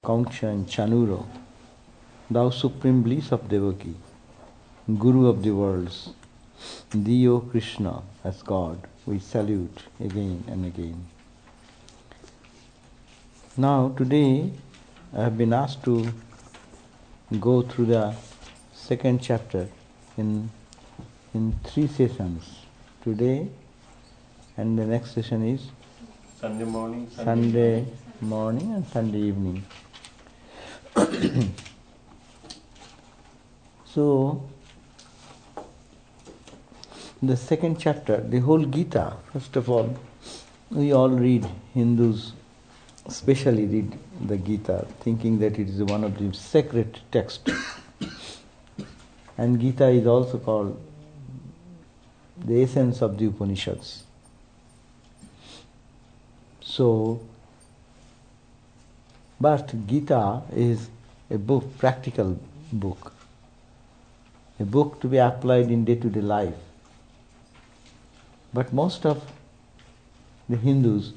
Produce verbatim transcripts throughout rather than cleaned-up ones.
Kaunksha and Chanuro, thou supreme bliss of Devaki, Guru of the worlds, thee, O Krishna, as God, we salute again and again. Now, today, I have been asked to go through the second chapter in, in three sessions. Today, and the next session is Sunday morning, Sunday, Sunday evening. morning and Sunday evening. So, the second chapter, the whole Gita, first of all, we all read, Hindus especially read the Gita, thinking that it is one of the sacred texts. And Gita is also called the essence of the Upanishads. So, but Gita is a book, practical book, a book to be applied in day-to-day life. But most of the Hindus,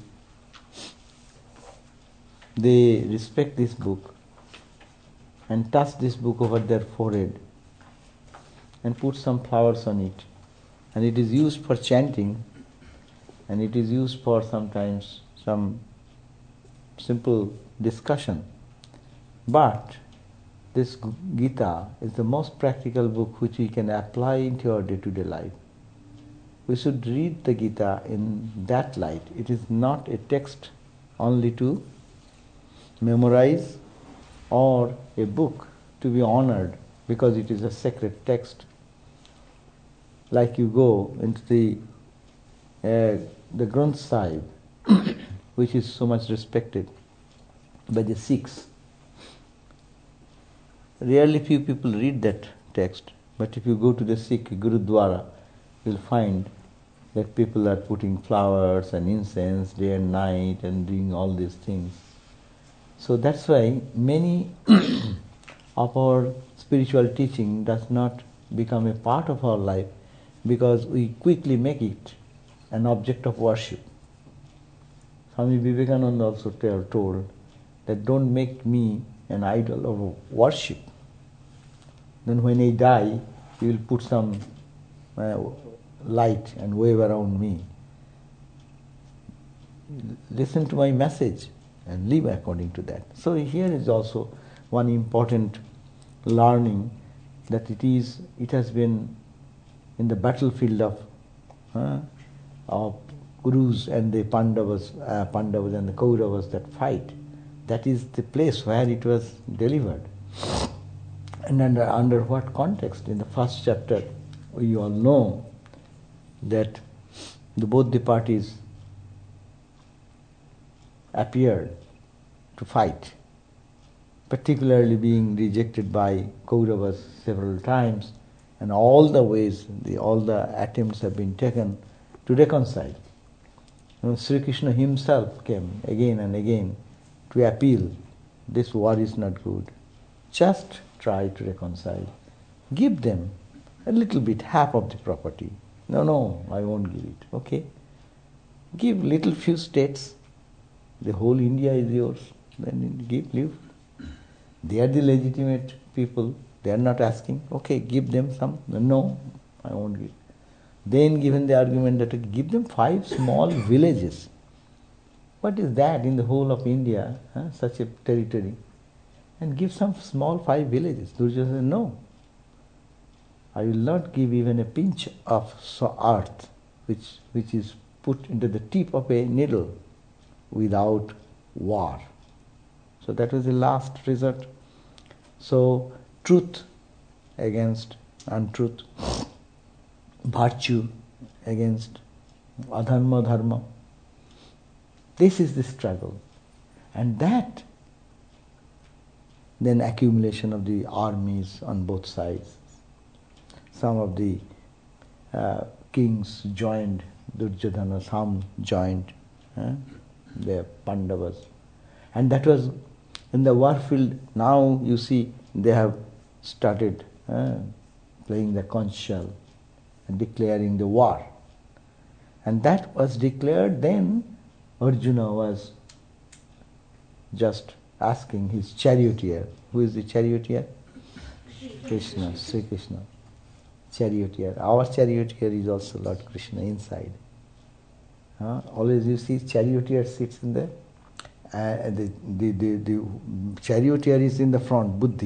they respect this book and touch this book over their forehead and put some flowers on it. And it is used for chanting, and it is used for sometimes some simple discussion. But this Gita is the most practical book which we can apply into our day-to-day life. We should read the Gita in that light. It is not a text only to memorize or a book to be honored because it is a sacred text. Like you go into the uh, the Granth Sahib, which is so much respected by the Sikhs. Rarely few people read that text, but if you go to the Sikh Gurudwara, you'll find that people are putting flowers and incense day and night and doing all these things. So that's why many of our spiritual teaching does not become a part of our life because we quickly make it an object of worship. Swami Vivekananda also told that don't make me an idol of worship. Then when I die, you will put some uh, light and wave around me. Listen to my message and live according to that. So here is also one important learning that it is. It has been in the battlefield of uh, of Kurus and the Pandavas, uh, Pandavas and the Kauravas that fight. That is the place where it was delivered. And under under what context? In the first chapter, we all know that the, both the parties appeared to fight, particularly being rejected by Kauravas several times, and all the ways, the, all the attempts have been taken to reconcile. You know, Sri Krishna himself came again and again to appeal, this war is not good. Just try to reconcile. Give them a little bit, half of the property. No, no, I won't give it. Okay? Give little few states. The whole India is yours. Then give, live. They are the legitimate people. They are not asking. Okay, give them some. No, I won't give. Then given the argument that give them five small villages. What is that in the whole of India, huh? Such a territory? And give some small five villages. Duryodhana said, no. I will not give even a pinch of earth which, which is put into the tip of a needle without war. So that was the last resort. So truth against untruth, virtue against adharma dharma. This is the struggle. And that then accumulation of the armies on both sides. Some of the uh, kings joined Duryodhana, some joined uh, the Pandavas. And that was in the war field. Now you see they have started uh, playing the conch shell and declaring the war. And that was declared then. Arjuna was just asking his charioteer. Who is the charioteer? Krishna, Sri Krishna. Charioteer. Our charioteer is also Lord Krishna inside. Huh? Always you see charioteer sits in the, uh, the, the, the, the charioteer is in the front, Buddhi.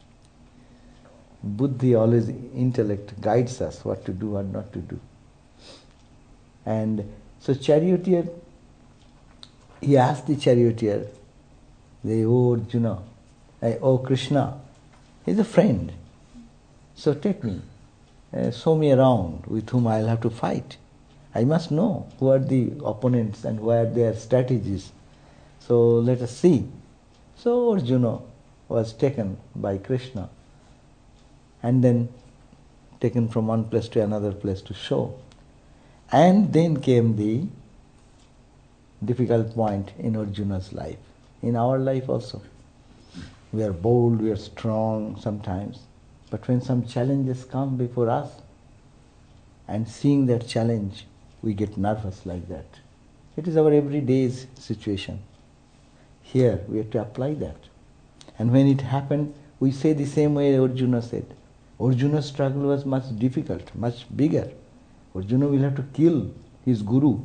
Buddhi, always intellect, guides us what to do or not to do. And so charioteer, he asked the charioteer, the oh Arjuna, oh Krishna, he's a friend. So take me, uh, show me around with whom I'll have to fight. I must know who are the opponents and what are their strategies. So let us see. So Arjuna was taken by Krishna and then taken from one place to another place to show. And then came the difficult point in Arjuna's life, in our life also. We are bold, we are strong sometimes, but when some challenges come before us, and seeing that challenge, we get nervous like that. It is our everyday situation. Here, we have to apply that. And when it happened, we say the same way Arjuna said. Arjuna's struggle was much difficult, much bigger. Arjuna will have to kill his guru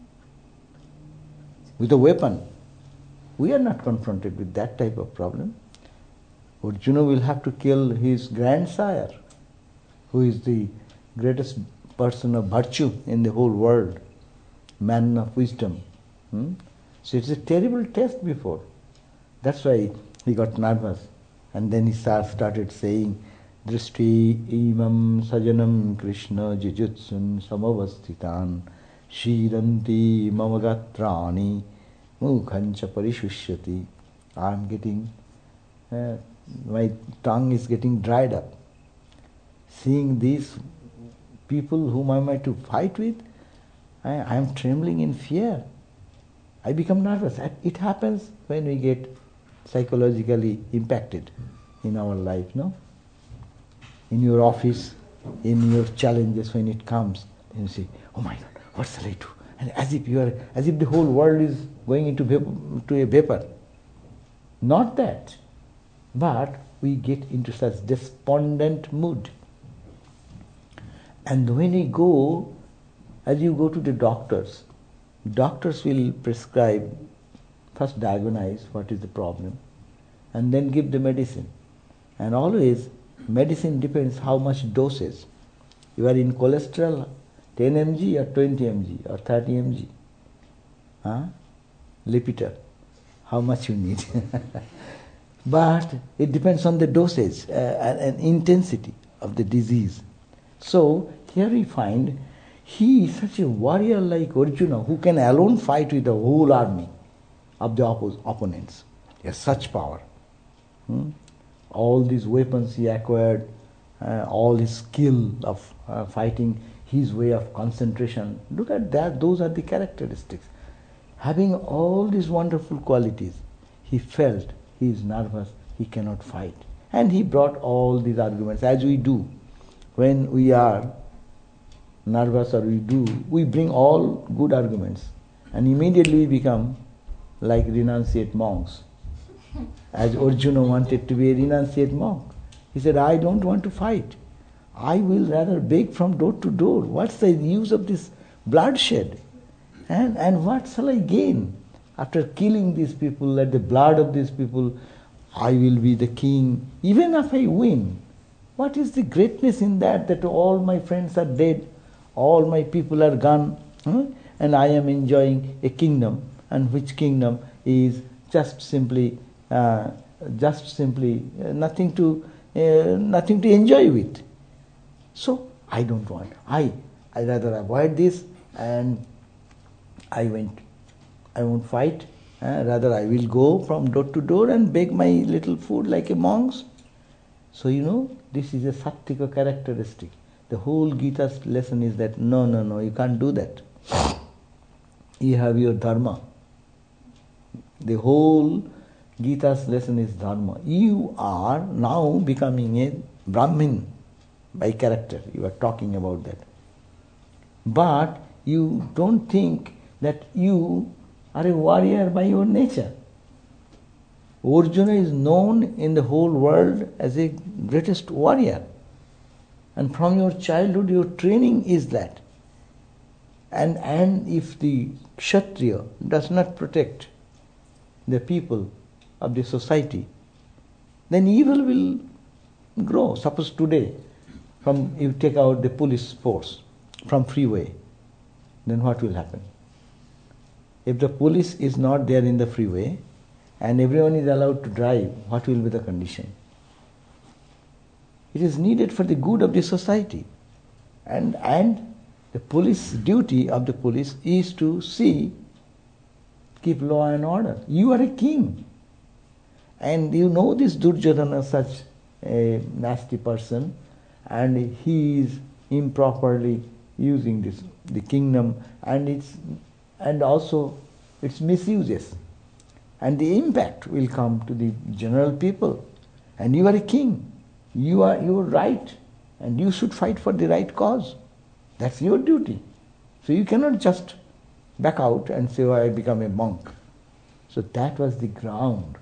with a weapon. We are not confronted with that type of problem. Arjuna will have to kill his grandsire, who is the greatest person of virtue in the whole world, man of wisdom. Hmm? So it's a terrible test before. That's why he got nervous. And then he started saying, Drishti imam sajanam Krishna jujutsun samavastitan shiranti mamagatrani mukhancha parishushati. I'm getting, uh, my tongue is getting dried up. Seeing these people whom I am to fight with, I, I am trembling in fear. I become nervous. It happens when we get psychologically impacted in our life, no? In your office, in your challenges, when it comes, you say, oh my God, what shall I do? And as if you are, as if the whole world is going into vapor, to a vapor. Not that, but we get into such despondent mood. And when we go, as you go to the doctors, doctors will prescribe, first diagnose what is the problem, and then give the medicine. And always, medicine depends how much dosage. You are in cholesterol, ten milligrams or twenty milligrams or thirty milligrams. Huh? Lipitor, how much you need. But it depends on the dosage uh, and, and intensity of the disease. So here we find he is such a warrior like Arjuna who can alone fight with the whole army of the oppos- opponents. He has such power. Hmm? All these weapons he acquired, uh, all his skill of uh, fighting, his way of concentration. Look at that, those are the characteristics. Having all these wonderful qualities, he felt he is nervous, he cannot fight. And he brought all these arguments, as we do. When we are nervous or we do, we bring all good arguments. And immediately we become like renunciate monks. As Arjuna wanted to be a renunciate monk. He said, I don't want to fight. I will rather beg from door to door. What's the use of this bloodshed? And, and what shall I gain? After killing these people, at the blood of these people, I will be the king. Even if I win, what is the greatness in that, that all my friends are dead, all my people are gone, huh? And I am enjoying a kingdom, and which kingdom is just simply, uh, just simply uh, nothing to, uh, nothing to enjoy with. So I don't want. I, I rather avoid this, and I went. I won't fight. Uh, rather, I will go from door to door and beg my little food like a monk. So you know, this is a Sattvika characteristic. The whole Gita's lesson is that no, no, no, you can't do that. You have your dharma. The whole Gita's lesson is dharma. You are now becoming a Brahmin by character. You are talking about that. But you don't think that you are a warrior by your nature. Arjuna is known in the whole world as a greatest warrior. And from your childhood, your training is that. And, and if the Kshatriya does not protect the people of the society, then evil will grow. Suppose today, from you take out the police force from freeway, then what will happen? If the police is not there in the freeway and everyone is allowed to drive, what will be the condition? It is needed for the good of the society. And, and the police duty of the police is to see, keep law and order. You are a king. And you know this Duryodhana, such a nasty person, and he is improperly using this the kingdom, and it's and also its misuses. And the impact will come to the general people. And you are a king. You are you are right, and you should fight for the right cause. That's your duty. So you cannot just back out and say, oh, I become a monk. So that was the ground.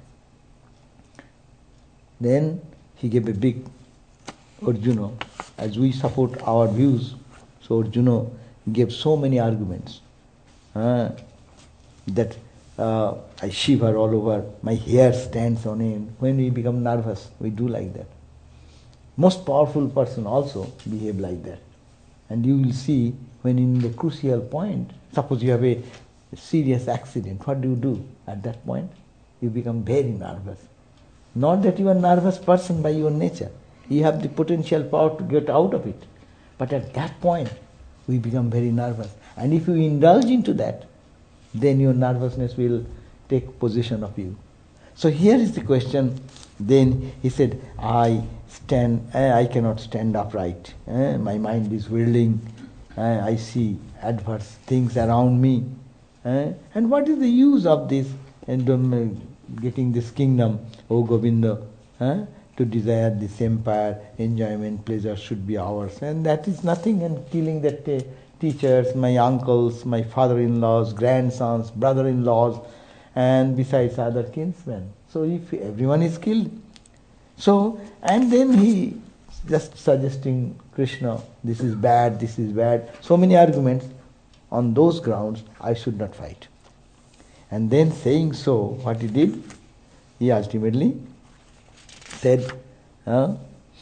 Then he gave a big Arjuna, as we support our views, so Arjuna gave so many arguments uh, that uh, I shiver all over, my hair stands on end. When we become nervous, we do like that. Most powerful person also behave like that. And you will see when in the crucial point, suppose you have a serious accident, what do you do at that point? You become very nervous. Not that you are a nervous person by your nature. You have the potential power to get out of it. But at that point, we become very nervous. And if you indulge into that, then your nervousness will take possession of you. So here is the question. Then he said, I stand, eh, I cannot stand upright. Eh, my mind is whirling. Eh, I see adverse things around me. Eh, and what is the use of this? And um, getting this kingdom, O Govinda, eh, to desire this empire, enjoyment, pleasure should be ours. And that is nothing, and killing the t- teachers, my uncles, my father-in-laws, grandsons, brother-in-laws, and besides other kinsmen. So if everyone is killed. So, and then he just suggesting Krishna, this is bad, this is bad. So many arguments. On those grounds, I should not fight. And then saying so, what he did, he ultimately said, uh,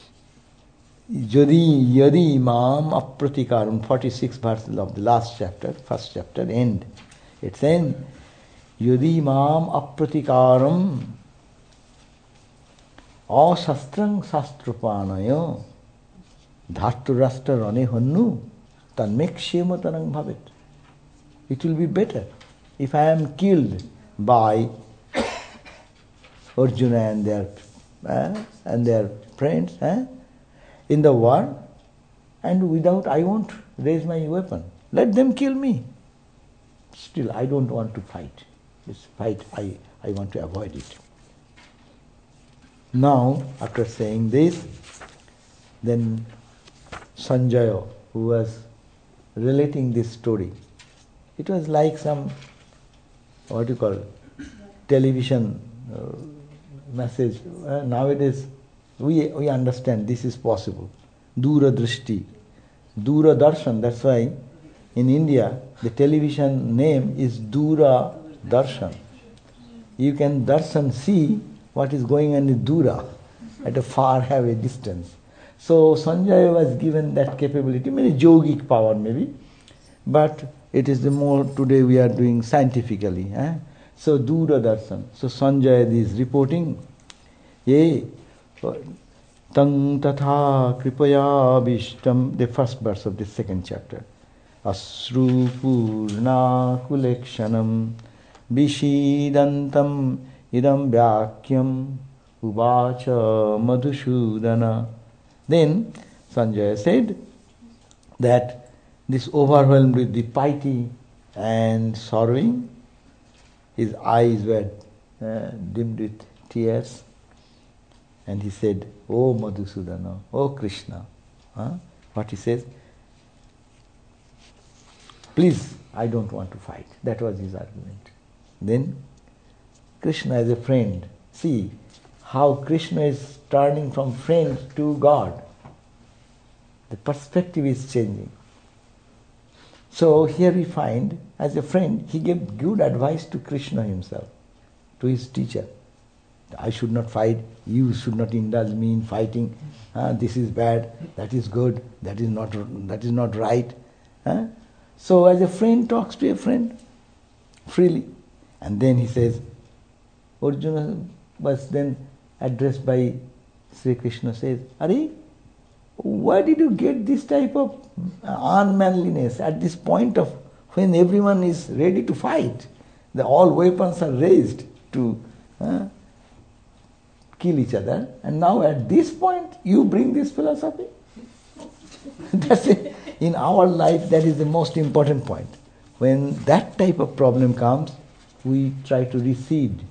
Yadi yadi imam apratikaram, forty-sixth verse of the last chapter, first chapter, end. It says, Yadi imam apratikaram asastrang sastrupanayo dharturashtra rane hannu tanmek shematanang bhavet. It will be better if I am killed by Arjuna and their uh, and their friends uh, in the war, and without, I won't raise my weapon. Let them kill me. Still, I don't want to fight. This fight, I, I want to avoid it. Now, after saying this, then Sanjaya, who was relating this story, it was like some, what do you call it, television uh, message. Uh, nowadays, we we understand this is possible. Dura Drishti, Dura Darshan. That's why in India the television name is Dura Darshan. You can darshan see what is going on in Dura at a far away distance. So Sanjaya was given that capability, maybe yogic power maybe, but it is the more today we are doing scientifically. Eh? So Dura Darshan. So Sanjaya is reporting, ye tang tatha kripaya vishtam, the first verse of the second chapter. Asru purna kulekshanam vishidantam idam vyakyam uvacha madhusudana. Then Sanjaya said that this overwhelmed with the piety and sorrowing, his eyes were uh, dimmed with tears, and he said, "Oh Madhusudana, oh Krishna," huh? What he says, "Please, I don't want to fight." That was his argument. Then Krishna, as a friend, See how Krishna is turning from friend to God. The perspective is changing. So here we find, as a friend, he gave good advice to Krishna himself, to his teacher. I should not fight, you should not indulge me in fighting. Uh, this is bad, that is good, that is not that is not right. Uh? So as a friend talks to a friend freely. And then he says, Arjuna was then addressed by Sri Krishna, says, Are, why did you get this type of unmanliness at this point of when everyone is ready to fight? The, all weapons are raised to uh, kill each other, and now at this point you bring this philosophy? That's it. In our life, that is the most important point. When that type of problem comes, we try to recede.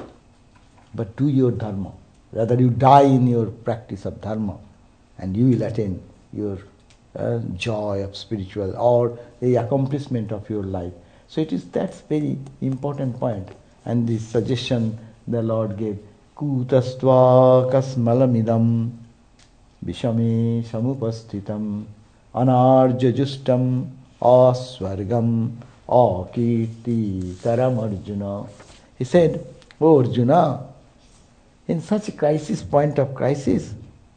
But do your dharma. Rather you die in your practice of dharma, and you will attain your uh, joy of spiritual or the accomplishment of your life. So it is that's very important point. And this suggestion the Lord gave, Kutastva kasmalamidam vishame samupastitam anarjajustam aswargam akirti taram Arjuna. He said, Oh Arjuna, in such a crisis, point of crisis,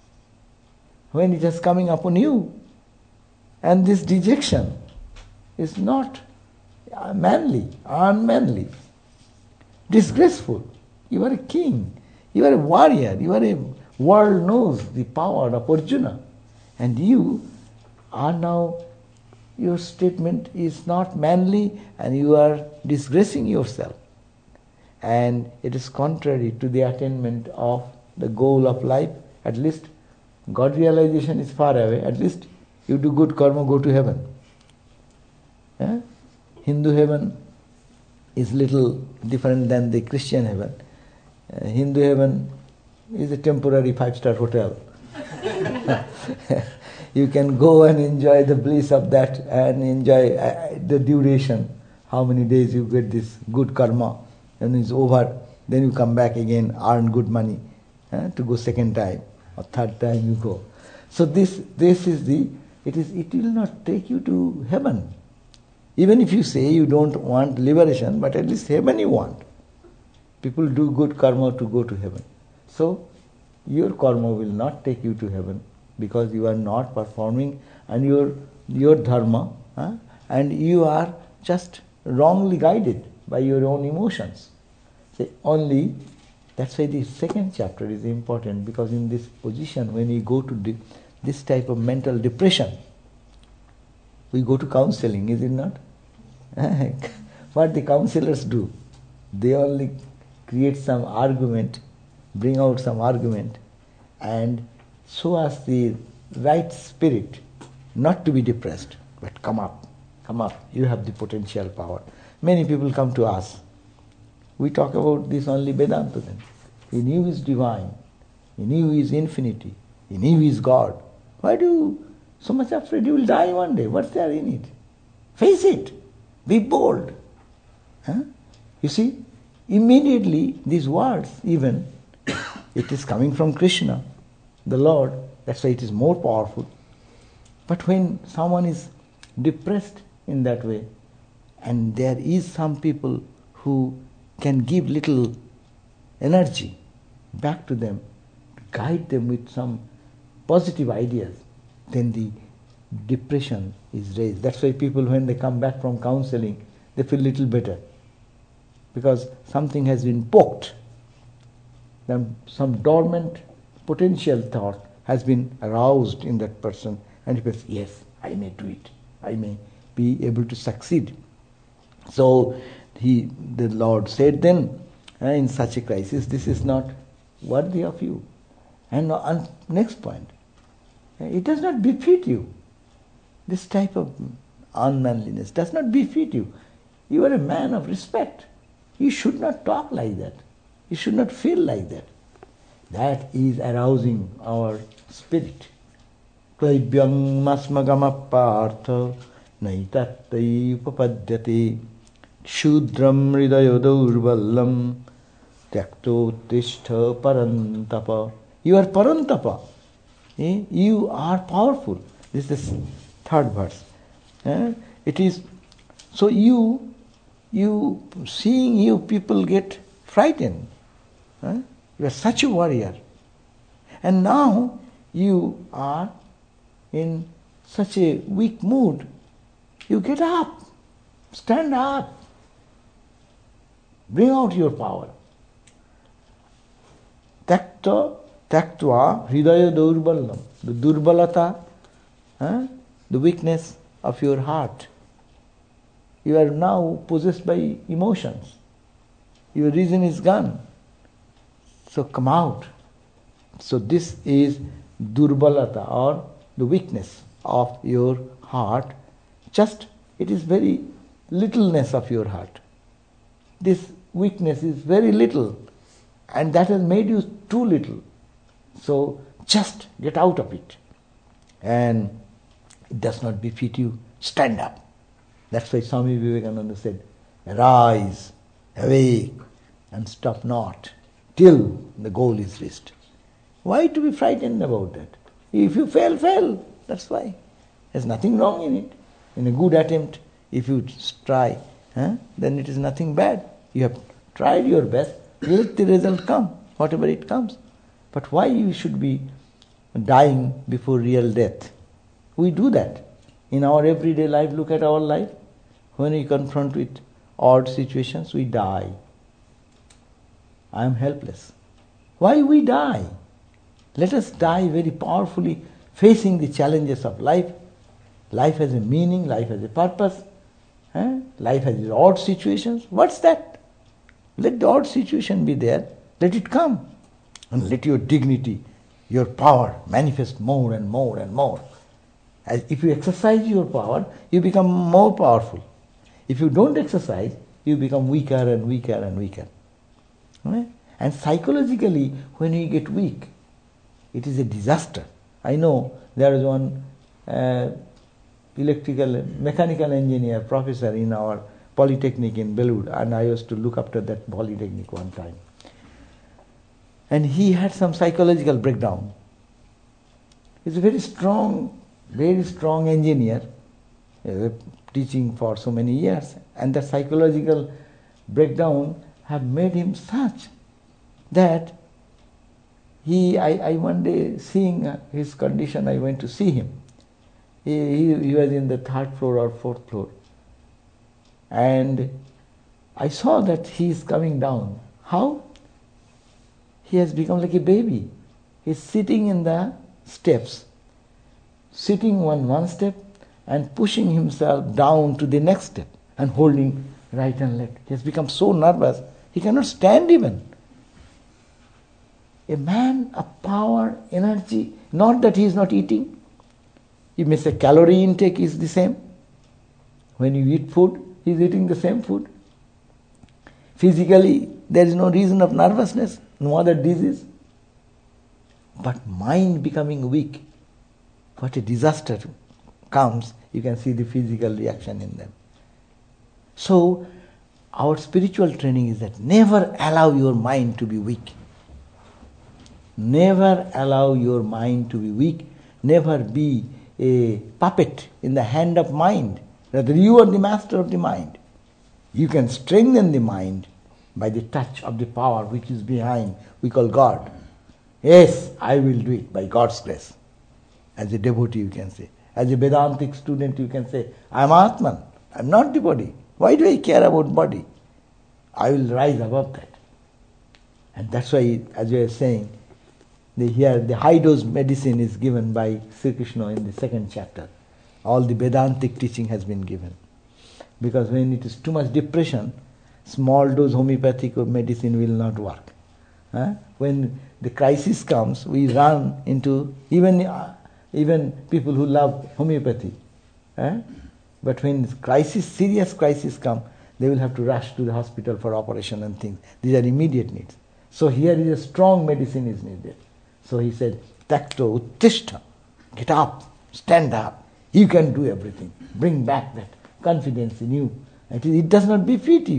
when it is coming upon you, and this dejection is not manly, unmanly, disgraceful. You are a king, you are a warrior, you are a world knows the power of Arjuna, and you are now, your statement is not manly and you are disgracing yourself. And it is contrary to the attainment of the goal of life. At least God realization is far away. At least you do good karma, go to heaven. Yeah? Hindu heaven is little different than the Christian heaven. Uh, Hindu heaven is a temporary five-star hotel. You can go and enjoy the bliss of that and enjoy uh, the duration. How many days you get this good karma. And it's over, then you come back again, earn good money eh, to go second time or third time you go. So this this is the, it is it will not take you to heaven. Even if you say you don't want liberation, but at least heaven you want. People do good karma to go to heaven. So your karma will not take you to heaven because you are not performing and your your dharma eh, and you are just wrongly guided by your own emotions. Say only, that's why the second chapter is important, because in this position when we go to de- this type of mental depression, we go to counseling, is it not? What the counselors do, they only create some argument, bring out some argument and show us the right spirit, not to be depressed, but come up, come up, you have the potential power. Many people come to us. We talk about this only Vedanta then. In you is divine. In you is infinity. In you is God. Why do you so much afraid? You will die one day. What's there in it? Face it. Be bold. Huh? You see, immediately these words even, it is coming from Krishna, the Lord. That's why it is more powerful. But when someone is depressed in that way, and there is some people who can give little energy back to them, guide them with some positive ideas, then the depression is raised. That's why people, when they come back from counseling, they feel little better. Because something has been poked. Then some dormant potential thought has been aroused in that person, and he says, yes, I may do it. I may be able to succeed. So he, the Lord said then, uh, in such a crisis, this is not worthy of you. And uh, next point, uh, it does not befit you. This type of unmanliness does not befit you. You are a man of respect. You should not talk like that. You should not feel like that. That is arousing our spirit. Klaibyam masmagama partha naitattai upapadyate Shudram hridayo durvallam Tyakto tishtha parantapa. You are parantapa. Eh? You are powerful. This is the third verse. Eh? It is, so you, you, seeing you, people get frightened. Eh? You are such a warrior. And now you are in such a weak mood. You get up. Stand up. Bring out your power. Takta, taktva, hridaya durbalam. The durbalata, eh? the weakness of your heart. You are now possessed by emotions. Your reason is gone. So come out. So this is durbalata, or the weakness of your heart. Just, it is very littleness of your heart. This weakness is very little, and that has made you too little. So just get out of it. And it does not befit you. Stand up. That's why Swami Vivekananda said, arise, awake, and stop not till the goal is reached. Why to be frightened about that? If you fail, fail. That's why. There's nothing wrong in it. In a good attempt, if you try, eh, then it is nothing bad. You have tried your best. Let the result come, whatever it comes. But why you should be dying before real death? We do that. In our everyday life, look at our life. When we confront with odd situations, we die. I am helpless. Why we die? Let us die very powerfully, facing the challenges of life. Life has a meaning, life has a purpose. Eh? Life has its odd situations. What's that? Let the odd situation be there. Let it come. And let your dignity, your power manifest more and more and more. As if you exercise your power, you become more powerful. If you don't exercise, you become weaker and weaker and weaker. Right? And psychologically, when you get weak, it is a disaster. I know there is one uh, electrical, mechanical engineer professor in our polytechnic in Belud, and I used to look after that polytechnic one time. And he had some psychological breakdown. He's a very strong, very strong engineer, uh, teaching for so many years, and the psychological breakdown have made him such that he, I, I one day seeing his condition, I went to see him. He, he, he was in the third floor or fourth floor. And I saw that he is coming down. How? He has become like a baby. He is sitting in the steps, sitting on one step and pushing himself down to the next step and holding right and left. He has become so nervous, he cannot stand even. A man of power, energy, not that he is not eating. You may say calorie intake is the same. When you eat food, he is eating the same food. Physically, there is no reason of nervousness, no other disease. But mind becoming weak, what a disaster comes, you can see the physical reaction in them. So, our spiritual training is that never allow your mind to be weak. Never allow your mind to be weak. Never be a puppet in the hand of mind. Rather, you are the master of the mind. You can strengthen the mind by the touch of the power which is behind, we call God. Yes, I will do it by God's grace. As a devotee you can say. As a Vedantic student you can say, I am Atman, I am not the body. Why do I care about body? I will rise above that. And that's why, as we are saying, the, here the high dose medicine is given by Sri Krishna in the second chapter. All the Vedantic teaching has been given. Because when it is too much depression, small dose homeopathic medicine will not work. Huh? When the crisis comes, we run into even uh, even people who love homeopathy. Huh? But when crisis, serious crisis come, they will have to rush to the hospital for operation and things. These are immediate needs. So here is a strong medicine is needed. So he said, Takto uttishta, get up, stand up. You can do everything. Bring back that confidence in you. It, is, it does not befit you.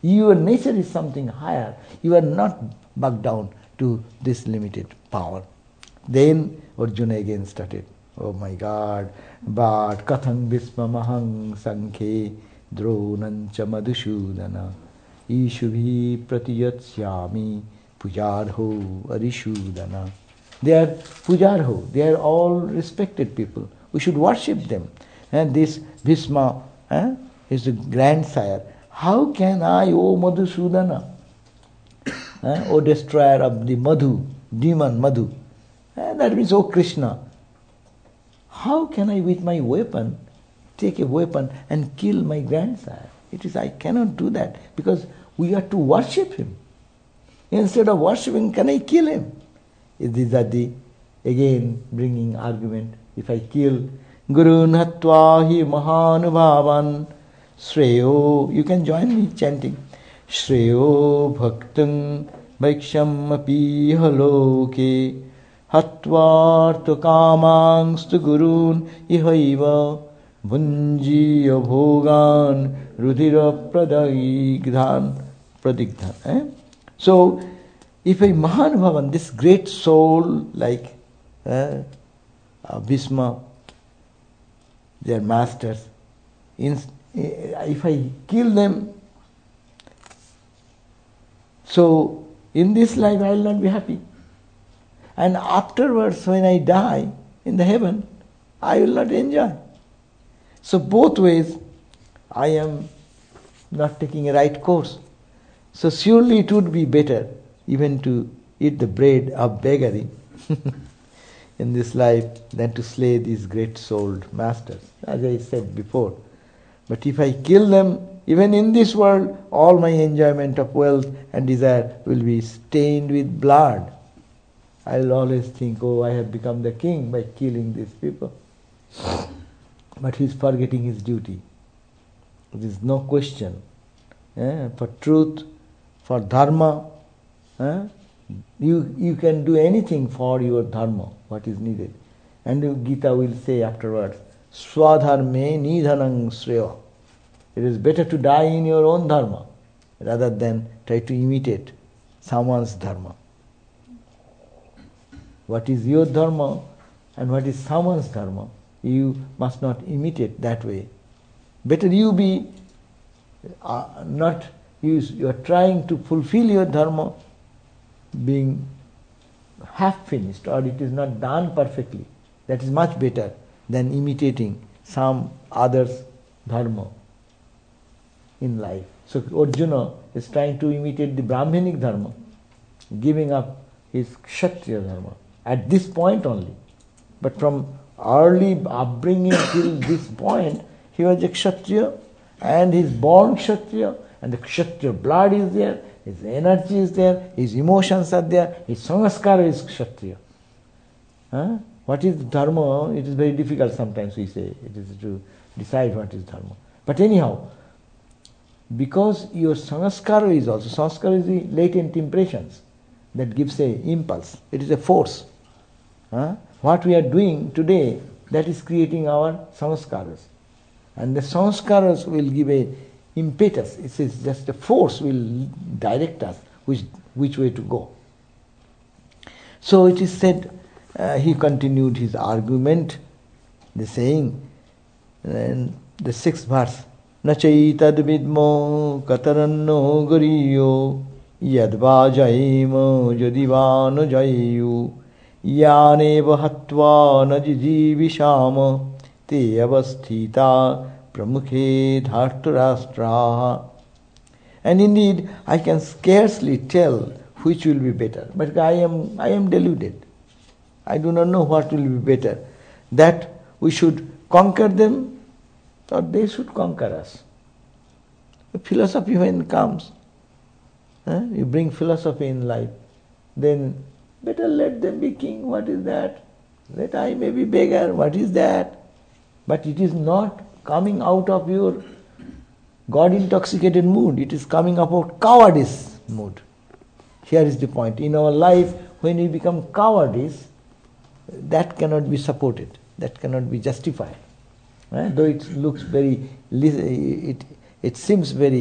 Your nature is something higher. You are not bugged down to this limited power. Then Arjuna again started, oh my God, but kathang bhisma mahang sankhe dronancha madhusudana ishubhi pratiyatsyami pujarho arishudana. They are pujarho, they are all respected people. We should worship them. And this Bhisma eh, is the grandsire. How can I, O Madhusudana, eh, O destroyer of the Madhu, demon Madhu, eh, that means O Krishna, how can I with my weapon take a weapon and kill my grandsire? It is, I cannot do that because we are to worship him. Instead of worshipping, can I kill him? These are the, again, bringing argument. If I kill Gurun Hatva hi Mahanubhavan Shreyo, you can join me chanting. Shreyo Bhaktam Vaiksham Api Haloke Hatvartha Kamangstu Gurun Ihaiva Bhunjiya Bhogan Rudira Pradigdhan Pradigdhan. Eh? So, if a Mahanubhavan, this great soul like uh, uh, Bhisma, their masters, in, if I kill them, so in this life I will not be happy. And afterwards when I die in the heaven, I will not enjoy. So both ways I am not taking a right course. So surely it would be better even to eat the bread of beggary in this life than to slay these great-souled masters, as I said before. But if I kill them, even in this world, all my enjoyment of wealth and desire will be stained with blood. I will always think, oh, I have become the king by killing these people. But he is forgetting his duty. There is no question. Eh? For truth, for dharma, eh? you you can do anything for your dharma, what is needed. And Gita will say afterwards, Swadharme nidhanang sreya. It is better to die in your own dharma rather than try to imitate someone's dharma. What is your dharma and what is someone's dharma, you must not imitate that way. Better you be uh, not, you, you are trying to fulfill your dharma being half finished, or it is not done perfectly. That is much better than imitating some other's dharma in life. So Arjuna is trying to imitate the Brahmanic dharma, giving up his Kshatriya dharma at this point only. But from early upbringing till this point, he was a Kshatriya, and he is born Kshatriya, and the Kshatriya blood is there, his energy is there, his emotions are there, his sanskara is Kshatriya. Huh? What is dharma? It is very difficult sometimes we say, it is to decide what is dharma. But anyhow, because your sanskara is also, sanskara is the latent impressions that gives a impulse, it is a force. Huh? What we are doing today, that is creating our sanskaras. And the sanskaras will give a impetus, it is just a force will direct us which, which way to go. So it is said, uh, he continued his argument, the saying, and the sixth verse, Nachaitad vidmo kataranno gariyo yadva jaimo jadivano jayu yaneva hatva najijivishama te avasthita pramukhe dhartarashtraha. And indeed, I can scarcely tell which will be better. But I am I am deluded. I do not know what will be better. That we should conquer them, or they should conquer us. The philosophy when it comes, eh, you bring philosophy in life, then better let them be king. What is that? Let I may be beggar. What is that? But it is not coming out of your God-intoxicated mood. It is coming out of cowardice mood. Here is the point. In our life, when we become cowardice, that cannot be supported. That cannot be justified. Eh? Though it looks very, it, it seems very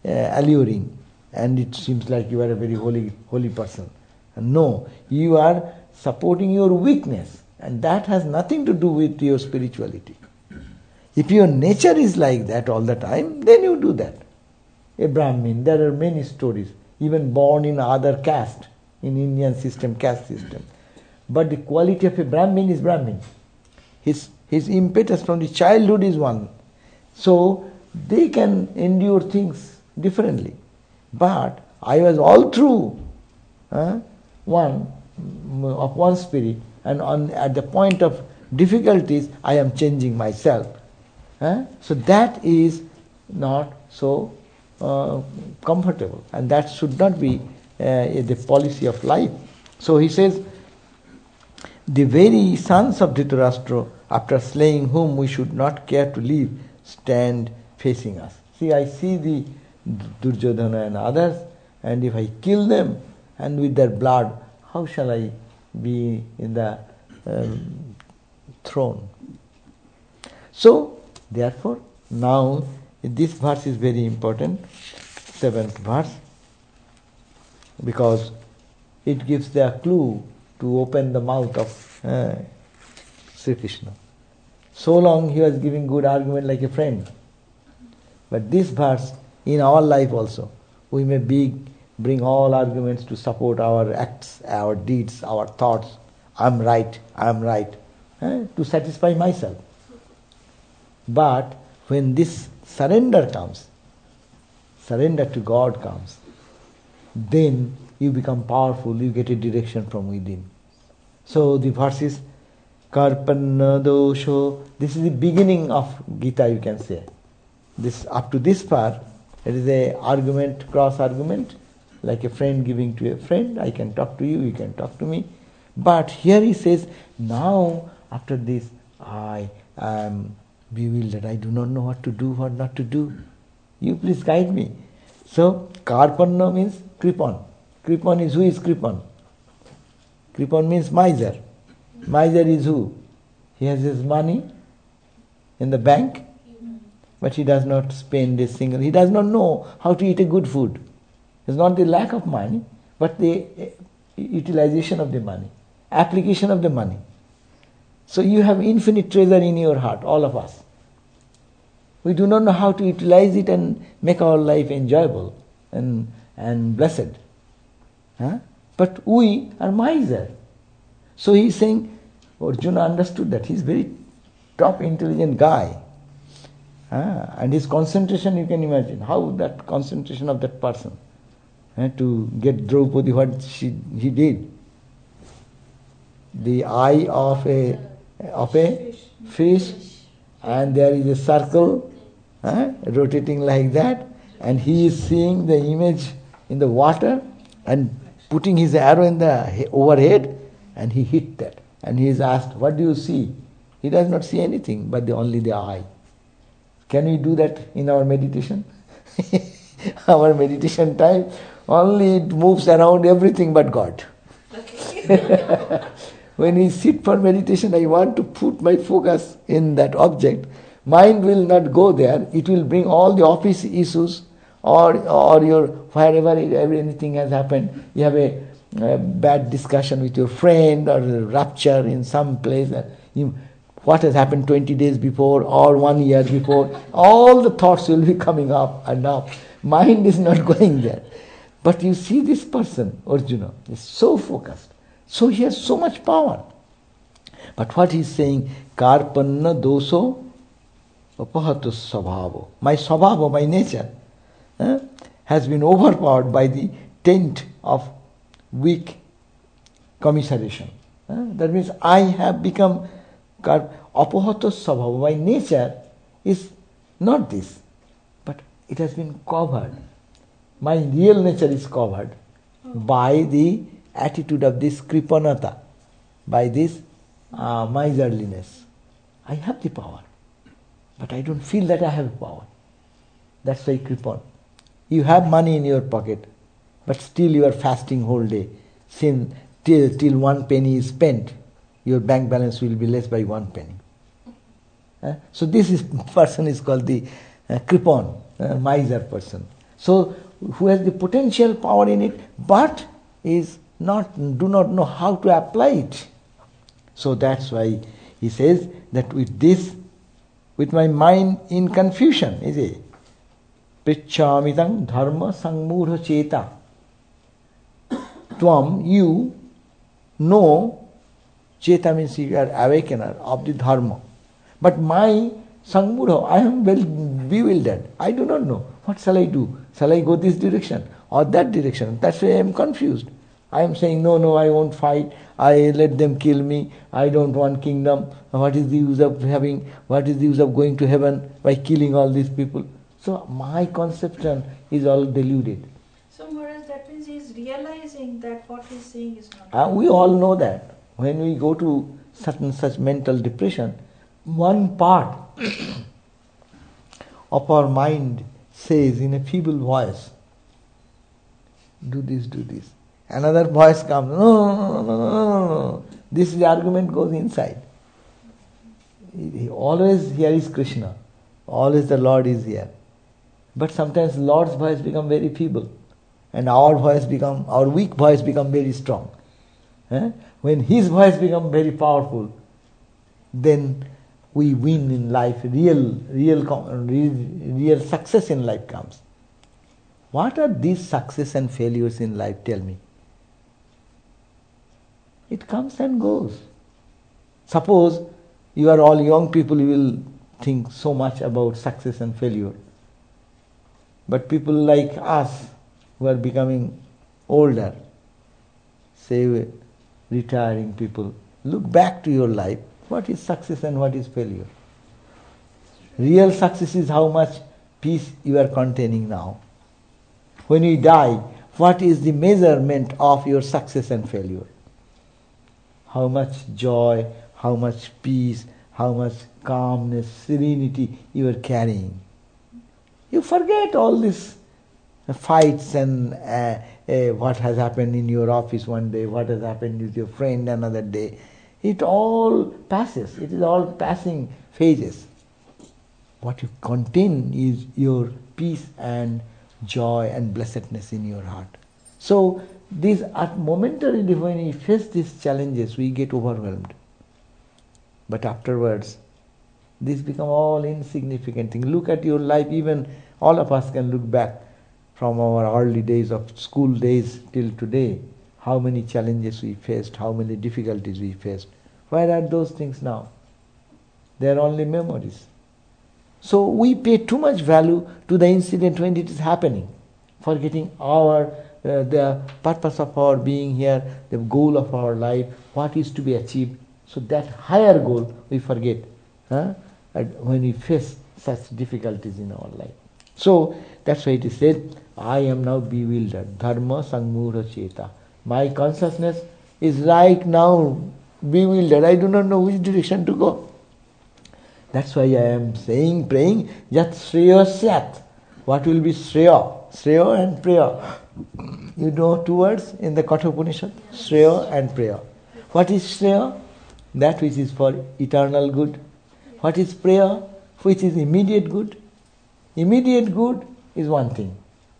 uh, alluring, and it seems like you are a very holy holy person. And no, you are supporting your weakness, and that has nothing to do with your spirituality. If your nature is like that all the time, then you do that. A Brahmin, there are many stories, even born in other caste, in Indian system, caste system. But the quality of a Brahmin is Brahmin. His, his impetus from the childhood is one. So they can endure things differently. But I was all through uh, one of one spirit, and on at the point of difficulties I am changing myself. Uh, so that is not so uh, comfortable, and that should not be uh, the policy of life. So he says, the very sons of Dhritarashtra, after slaying whom we should not care to leave, stand facing us. See, I see the Duryodhana and others, and if I kill them, and with their blood, how shall I be in the um, throne? So, therefore, now this verse is very important, seventh verse, because it gives the clue to open the mouth of uh, Sri Krishna. So long he was giving good argument like a friend. But this verse, in our life also, we may be, bring all arguments to support our acts, our deeds, our thoughts. I'm right, I'm right, eh, to satisfy myself. But when this surrender comes, surrender to God comes, then you become powerful, you get a direction from within. So the verse is Karpanna dosho. This is the beginning of Gita, you can say. This up to this part, it is a argument, cross argument, like a friend giving to a friend. I can talk to you, you can talk to me. But here he says, now after this, I am bewildered. I do not know what to do, what not to do. You please guide me. So Karpanna means Kripan. Kripan is, who is Kripan? Kripan means miser. Miser is who? He has his money in the bank, but he does not spend a single, he does not know how to eat a good food. It's not the lack of money, but the utilization of the money, application of the money. So you have infinite treasure in your heart, all of us. We do not know how to utilize it and make our life enjoyable and, and blessed. Huh? But we are miser. So he is saying, Arjuna understood that. He is very top intelligent guy. Ah, and his concentration, you can imagine, how that concentration of that person eh, to get Draupadi what she he did. The eye of a of a fish, and there is a circle eh, rotating like that, and he is seeing the image in the water and putting his arrow in the overhead, and he hit that. And he is asked, what do you see? He does not see anything but the, only the eye. Can we do that in our meditation? Our meditation time, only it moves around everything but God. When we sit for meditation, I want to put my focus in that object. Mind will not go there. It will bring all the office issues, or or your wherever anything has happened. You have a, a bad discussion with your friend, or a rupture in some place. You, what has happened twenty days before or one year before, all the thoughts will be coming up and up. Mind is not going there. But you see this person, Arjuna, is so focused. So he has so much power. But what he is saying, Karpanna doso apahatu sabhavo. My sabhava, my nature, eh, has been overpowered by the taint of weak commiseration. Eh? That means I have become apahato sabhava. My nature is not this, but it has been covered. My real nature is covered by the attitude of this kripanata, by this uh, miserliness. I have the power, but I don't feel that I have power. That's why kripan. You have money in your pocket, but still you are fasting whole day. Since till, till one penny is spent, your bank balance will be less by one penny. Uh, so this is person is called the uh, kripan, uh, miser person. So, who has the potential power in it, but is not do not know how to apply it. So that's why he says that with this, with my mind in confusion, is it? Prichhamitang dharma sangmudha cheta. Tvam, you know, cheta means you are awakener of the dharma. But my sangmudha, I am well bewildered. I do not know. What shall I do? Shall I go this direction or that direction? That's why I am confused. I am saying, no, no, I won't fight. I let them kill me. I don't want kingdom. What is the use of having, what is the use of going to heaven by killing all these people? So my conception is all deluded. So Maharaj, that means he is realizing that what he is saying is not Uh, we all know that. When we go to certain such mental depression, one part of our mind says in a feeble voice, do this, do this. Another voice comes, no, no, no, no, no, no, no. This the argument goes inside. He always here is Krishna. Always the Lord is here. But sometimes Lord's voice become very feeble. And our voice become, our weak voice become very strong. Eh? When his voice become very powerful, then we win in life. Real, real, real, real success in life comes. What are these success and failures in life? Tell me. It comes and goes. Suppose you are all young people, you will think so much about success and failure. But people like us who are becoming older, say retiring people, look back to your life. What is success and what is failure? Real success is how much peace you are containing now. When you die, what is the measurement of your success and failure? How much joy, how much peace, how much calmness, serenity you are carrying. You forget all these fights and uh, uh, what has happened in your office one day, what has happened with your friend another day. It all passes. It is all passing phases. What you contain is your peace and joy and blessedness in your heart. So, these are momentarily when we face these challenges, we get overwhelmed. But afterwards, these become all insignificant things. Look at your life, even all of us can look back from our early days of school days till today, how many challenges we faced, how many difficulties we faced. Where are those things now? They are only memories. So we pay too much value to the incident when it is happening, forgetting our uh, the purpose of our being here, the goal of our life, what is to be achieved. So that higher goal we forget huh? when we face such difficulties in our life. So that's why it is said, I am now bewildered. Dharma sangmudha cheta. My consciousness is right now bewildered. I do not know which direction to go. That's why I am saying, praying, Yat Shreya Syat. What will be Shreya? Shreya and prayer. You know two words in the Katha Upanishad? Shreya and prayer. What is Shreya? That which is for eternal good. What is prayer? Which is immediate good. Immediate good is one thing.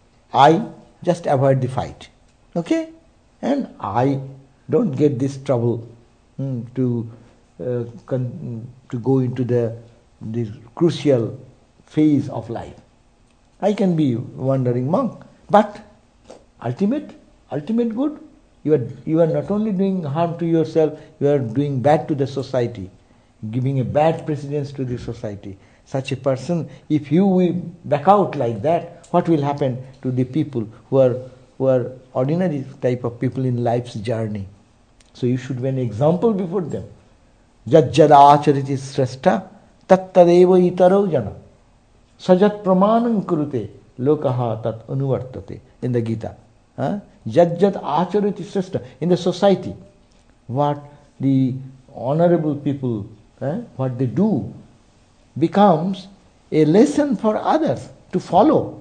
I just avoid the fight. Okay? And I don't get this trouble hmm, to uh, con- to go into the this crucial phase of life. I can be wandering monk, but ultimate, ultimate good, you are you are not only doing harm to yourself, you are doing bad to the society, giving a bad precedence to the society. Such a person, if you will back out like that, what will happen to the people who are who are ordinary type of people in life's journey? So you should be an example before them. Jajjada achariti srestha tattadeva itaro jana sajat pramanam kurute lokaha tat anuvartate in the Gita. Jajjad achariti srestha. In the society, what the honorable people, eh, what they do becomes a lesson for others to follow.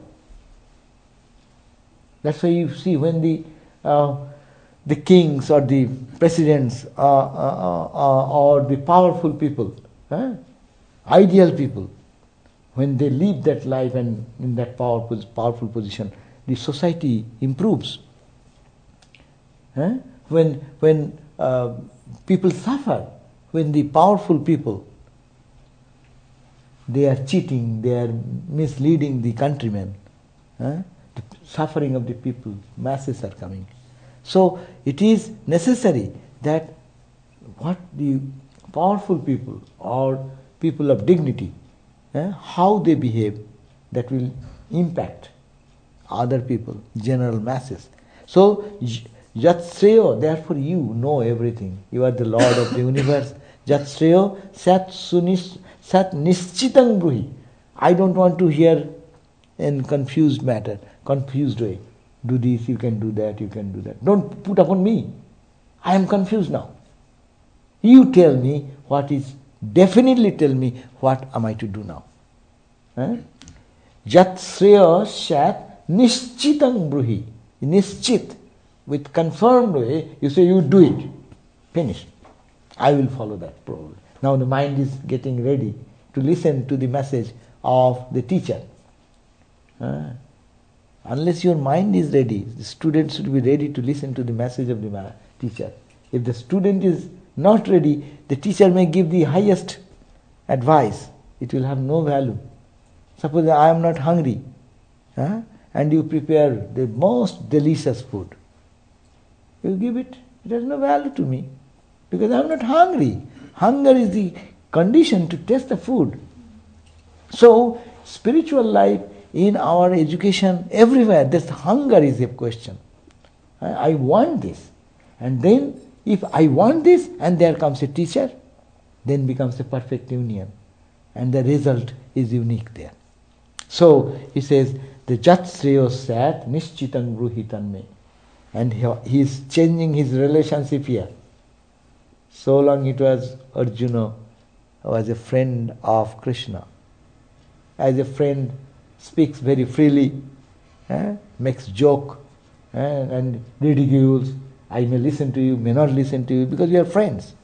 That's why you see when the uh, the kings or the presidents uh, uh, uh, or the powerful people, eh, ideal people, when they live that life and in that powerful, powerful position, the society improves. Eh? When, when uh, people suffer, when the powerful people, they are cheating, they are misleading the countrymen, eh? The suffering of the people, masses are coming. So it is necessary that what the powerful people or people of dignity, eh, how they behave, that will impact other people, general masses. So, Yat Shreyo, therefore you know everything. You are the Lord of the universe. Yat Shreyo Sat Sunis Sat Nischitang Bruhi. I don't want to hear in confused matter, confused way. Do this, you can do that, you can do that. Don't put upon me. I am confused now. You tell me what is, definitely tell me what am I to do now. Yat Shreya Sat Nischitang Bruhi. Nischit. With confirmed way, you say you do it. Finish. I will follow that probably. Now the mind is getting ready to listen to the message of the teacher. Uh, unless your mind is ready, the student should be ready to listen to the message of the teacher. If the student is not ready, the teacher may give the highest advice. It will have no value. Suppose I am not hungry, uh, and you prepare the most delicious food. You give it, it has no value to me because I am not hungry. Hunger is the condition to taste the food. So, spiritual life, in our education, everywhere, this hunger is a question. I, I want this. And then, if I want this and there comes a teacher, then becomes a perfect union. And the result is unique there. So, he says, the Jat Shreyo Sat Nischitang Bruhitan Me. And he, he is changing his relationship here. So long it was Arjuna was a friend of Krishna. As a friend, speaks very freely, eh, makes joke eh, and ridicules. I may listen to you, may not listen to you, because we are friends.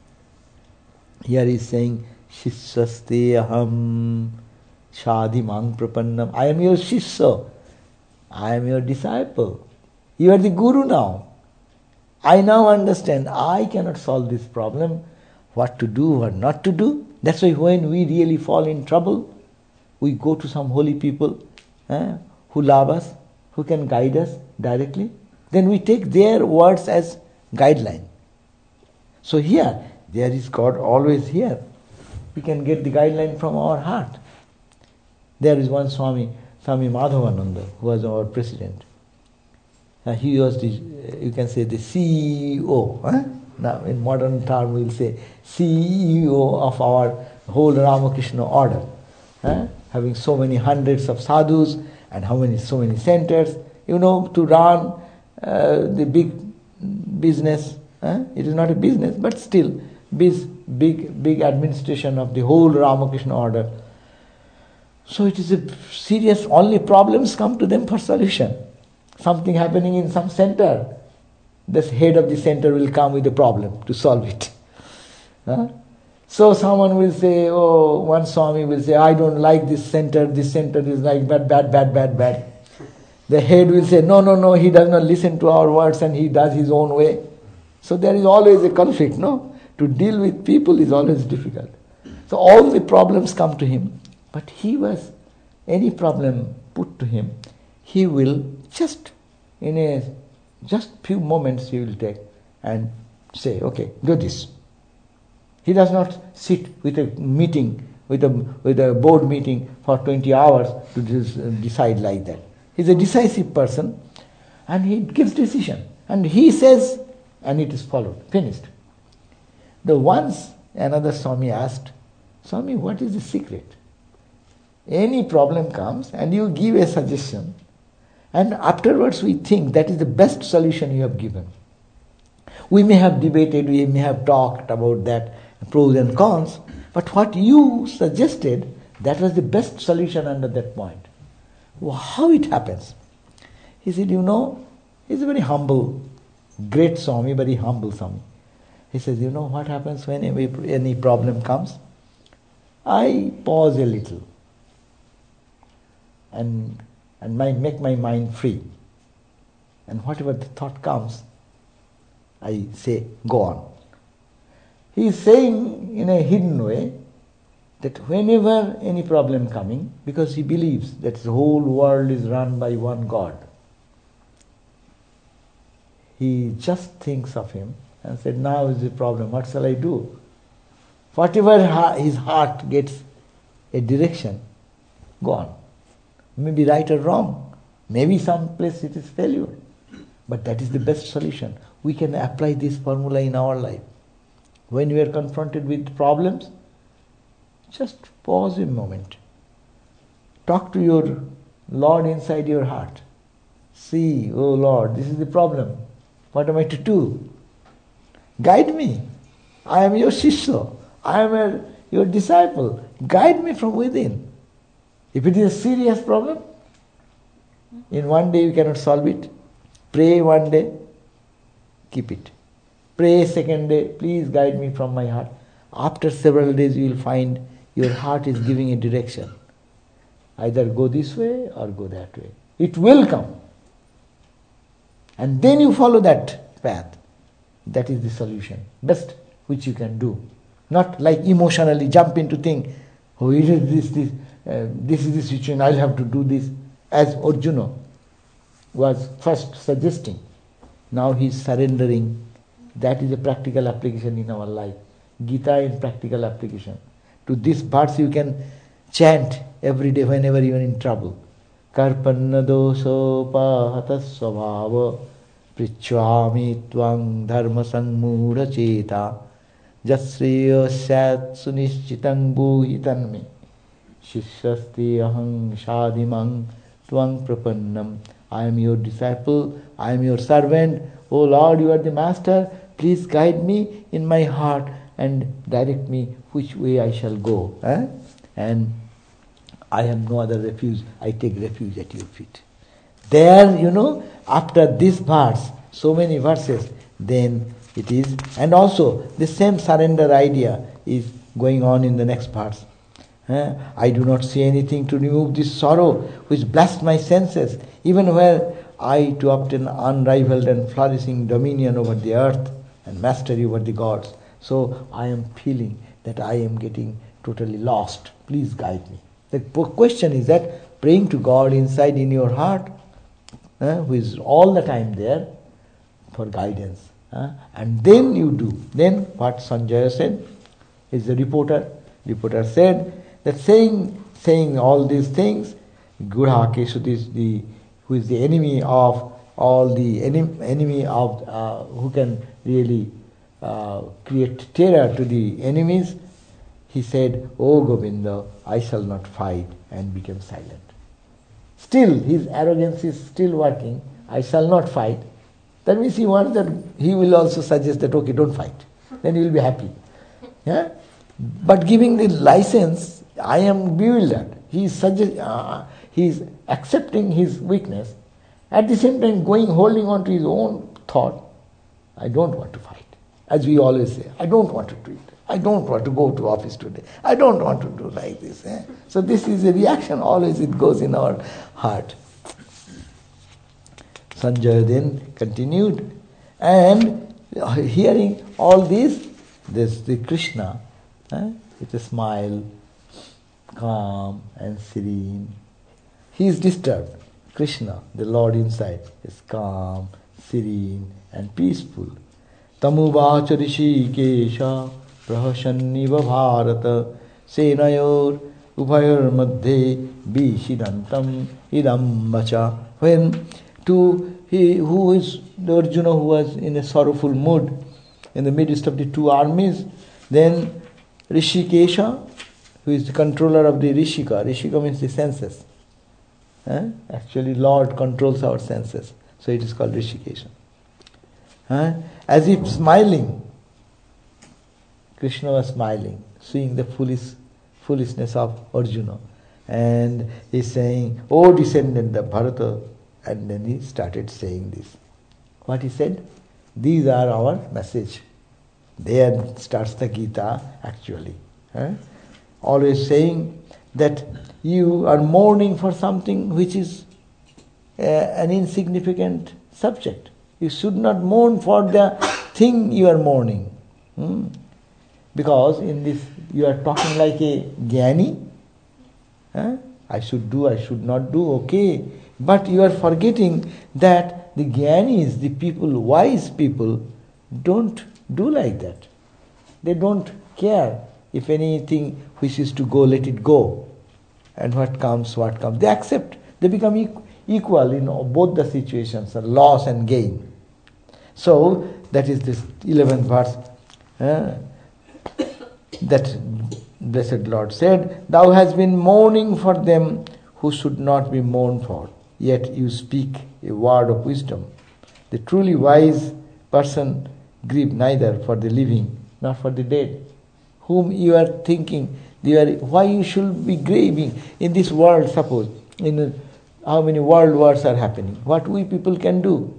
Here he is saying, Shishyaste aham shadhimang prapannam. I am your shishya. I am your disciple. You are the guru now. I now understand I cannot solve this problem, what to do, what not to do. That's why when we really fall in trouble, we go to some holy people eh, who love us, who can guide us directly. Then we take their words as guideline. So here, there is God always here. We can get the guideline from our heart. There is one Swami, Swami Madhavananda, who was our president. Uh, he was the, you can say, the C E O. Huh? Now in modern term we'll say C E O of our whole Ramakrishna order. Huh? Having so many hundreds of sadhus and how many, so many centers. You know, to run uh, the big business. Huh? It is not a business, but still, big, big, big administration of the whole Ramakrishna order. So it is a serious, only problems come to them for solution. Something happening in some center, the head of the center will come with a problem to solve it. Huh? So someone will say, oh, one Swami will say, I don't like this center, this center is like bad, bad, bad, bad, bad. The head will say, no, no, no, he does not listen to our words and he does his own way. So there is always a conflict, no? To deal with people is always difficult. So all the problems come to him, but he was, any problem put to him, he will just, in a just few moments he will take and say, okay, do this. He does not sit with a meeting, with a with a board meeting for twenty hours to decide like that. He's a decisive person and he gives decision. And he says, and it is followed, finished. The once another Swami asked, Swami, what is the secret? Any problem comes and you give a suggestion, and afterwards we think that is the best solution you have given. We may have debated, we may have talked about that, pros and cons, but what you suggested, that was the best solution under that point. Well, how it happens? He said, you know, he's a very humble, great Swami, very humble Swami. He says, you know what happens when any problem comes? I pause a little and and my, make my mind free. And whatever the thought comes, I say, go on. He is saying in a hidden way that whenever any problem coming, because he believes that the whole world is run by one God, he just thinks of him and said, now is the problem, what shall I do? Whatever his heart gets a direction, go on. Maybe right or wrong. Maybe some place it is failure. But that is the best solution. We can apply this formula in our life. When we are confronted with problems, just pause a moment. Talk to your Lord inside your heart. See, oh Lord, this is the problem. What am I to do? Guide me. I am your Shishya. I am a, your disciple. Guide me from within. If it is a serious problem, in one day you cannot solve it. Pray one day, keep it. Pray second day, please guide me from my heart. After several days you will find your heart is giving a direction. Either go this way or go that way. It will come. And then you follow that path. That is the solution. Best which you can do. Not like emotionally jump into thing, oh, it is this, this, uh, this is the situation, I'll have to do this. As Arjuna was first suggesting. Now he is surrendering. That is a practical application in our life. Gita in practical application. To this verse you can chant every day whenever you are in trouble. Karpanna doso pahata svabhava prichvami tvang dharma sangmudha cheta jasriya sat sunishchitang bhuhitanmi shishyasti ahang shadimang tvang prapannam. I am your disciple, I am your servant. Oh Lord, you are the master. Please guide me in my heart and direct me which way I shall go. Eh? And I have no other refuge. I take refuge at your feet. There, you know, after this verse, so many verses, then it is. And also, the same surrender idea is going on in the next verse. Eh? I do not see anything to remove this sorrow which blasts my senses, even were I to obtain unrivaled and flourishing dominion over the earth and mastery over the gods. So I am feeling that I am getting totally lost. Please guide me. The question is that praying to God inside in your heart, eh, who is all the time there for guidance. Eh? And then you do. Then what Sanjaya said is the reporter. Reporter said that saying saying all these things, Gudha Keshu, the who is the enemy of all the enemy, enemy of uh, who can really uh, create terror to the enemies, he said, "O Govinda, I shall not fight," and became silent. Still, his arrogance is still working. I shall not fight. That means he wants that he will also suggest that, okay, don't fight. Then he will be happy. Yeah? But giving the license, I am bewildered. He is suggest, uh, he is accepting his weakness. At the same time, going holding on to his own thought. I don't want to fight. As we always say, I don't want to do it. I don't want to go to office today. I don't want to do like this. Eh? So this is a reaction, always it goes in our heart. Sanjaya then continued, and hearing all this, this the Krishna, eh, with a smile, calm and serene. He is disturbed. Krishna, the Lord inside, is calm, serene and peaceful. Tamuvacha Rishikesha Prahashanniva Bharata Senayor Ubhayor Madhe Vishidantam Idam Vacha. When to he who is the Arjuna who was in a sorrowful mood in the midst of the two armies, then Rishikesha, who is the controller of the Rishika. Rishika means the senses. Eh? Actually, Lord controls our senses. So it is called Rishikesha. Eh? As if smiling, Krishna was smiling, seeing the foolish foolishness of Arjuna. And he is saying, "O descendant of Bharata," and then he started saying this. What he said? These are our message. There starts the Gita actually. Eh? Always saying that you are mourning for something which is uh, an insignificant subject. You should not mourn for the thing you are mourning. Hmm? Because in this, you are talking like a jnani. Huh? I should do, I should not do, okay. But you are forgetting that the jnanis, the people, wise people, don't do like that. They don't care if anything which is to go, let it go. And what comes, what comes. They accept. They become equal. Equal in both the situations, loss and gain. So, that is this eleventh verse. Uh, that blessed Lord said, Thou hast been mourning for them who should not be mourned for, yet you speak a word of wisdom. The truly wise person grieve neither for the living nor for the dead, whom you are thinking, you are, why you should be grieving in this world, suppose, in a, how many world wars are happening, what we people can do.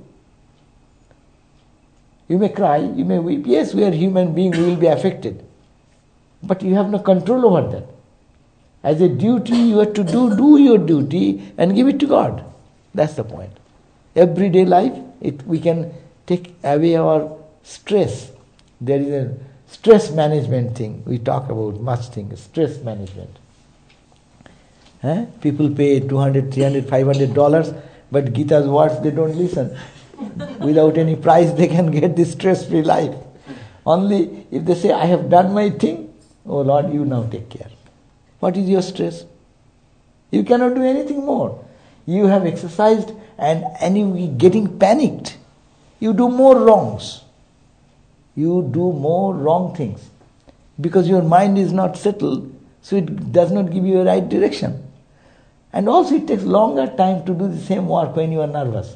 You may cry, you may weep. Yes, we are human beings, we will be affected. But you have no control over that. As a duty, you have to do, do your duty and give it to God. That's the point. Everyday life, it, we can take away our stress. There is a stress management thing. We talk about much things, stress management. Eh? People pay two hundred, three hundred, five hundred dollars, but Gita's words they don't listen. Without any price they can get this stress-free life. Only if they say, I have done my thing, oh Lord, you now take care. What is your stress? You cannot do anything more. You have exercised and, and you getting panicked. You do more wrongs. You do more wrong things. Because your mind is not settled, so it does not give you a right direction. And also it takes longer time to do the same work when you are nervous.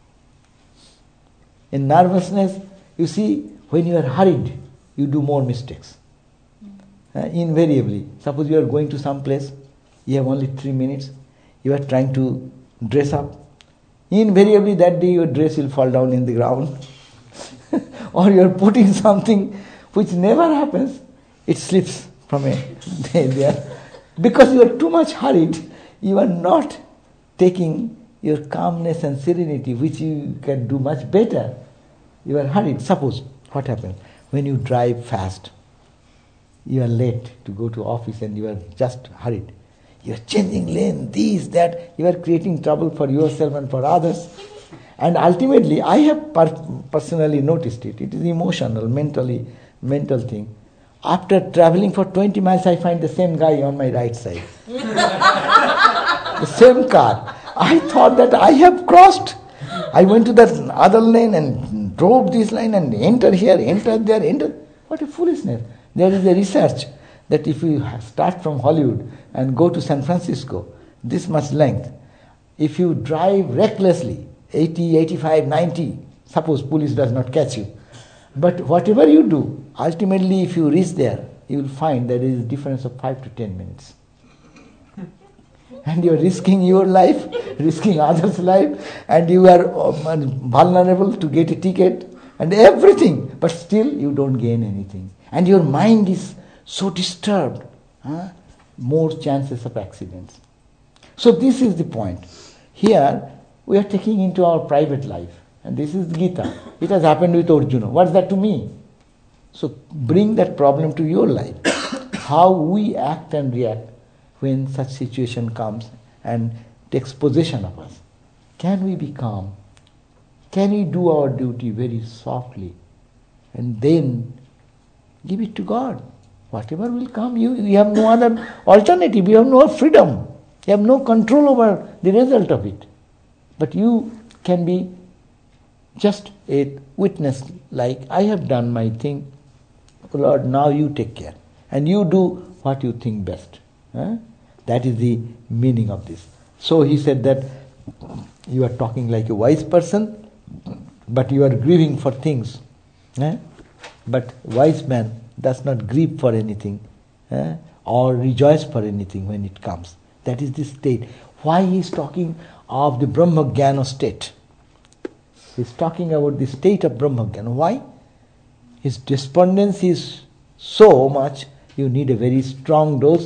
In nervousness, you see, when you are hurried, you do more mistakes. Uh, invariably. Suppose you are going to some place, you have only three minutes, you are trying to dress up. Invariably that day your dress will fall down in the ground. Or you are putting something which never happens, it slips from a there. Because you are too much hurried, you are not taking your calmness and serenity, which you can do much better. You are hurried. Suppose, what happens? When you drive fast, you are late to go to office and you are just hurried. You are changing lane, this, that. You are creating trouble for yourself and for others. And ultimately, I have per- personally noticed it. It is emotional, mentally, mental thing. After traveling for twenty miles, I find the same guy on my right side. The same car. I thought that I have crossed. I went to that other lane and drove this line and entered here, entered there, entered. What a foolishness. There is a research that if you start from Hollywood and go to San Francisco, this much length, if you drive recklessly, eighty, eighty-five, ninety, suppose police does not catch you, but whatever you do, ultimately if you reach there, you will find there is a difference of five to ten minutes. And you are risking your life, risking others' life, and you are vulnerable to get a ticket and everything, but still you don't gain anything. And your mind is so disturbed, huh? More chances of accidents. So this is the point. Here we are taking into our private life, and this is Gita. It has happened with Arjuna. What's that to me? So bring that problem to your life. How we act and react when such situation comes and takes possession of us. Can we be calm? Can we do our duty very softly? And then give it to God. Whatever will come, you, you have no other alternative. You have no freedom. You have no control over the result of it. But you can be just a witness, like, I have done my thing. Lord, now you take care. And you do what you think best. Huh? That is the meaning of this. So he said that you are talking like a wise person, but you are grieving for things. Eh? But wise man does not grieve for anything, eh? or rejoice for anything when it comes. That is the state. Why he is talking of the Brahma Jnana state? He is talking about the state of Brahma Jnana. Why? His despondency is so much, you need a very strong dose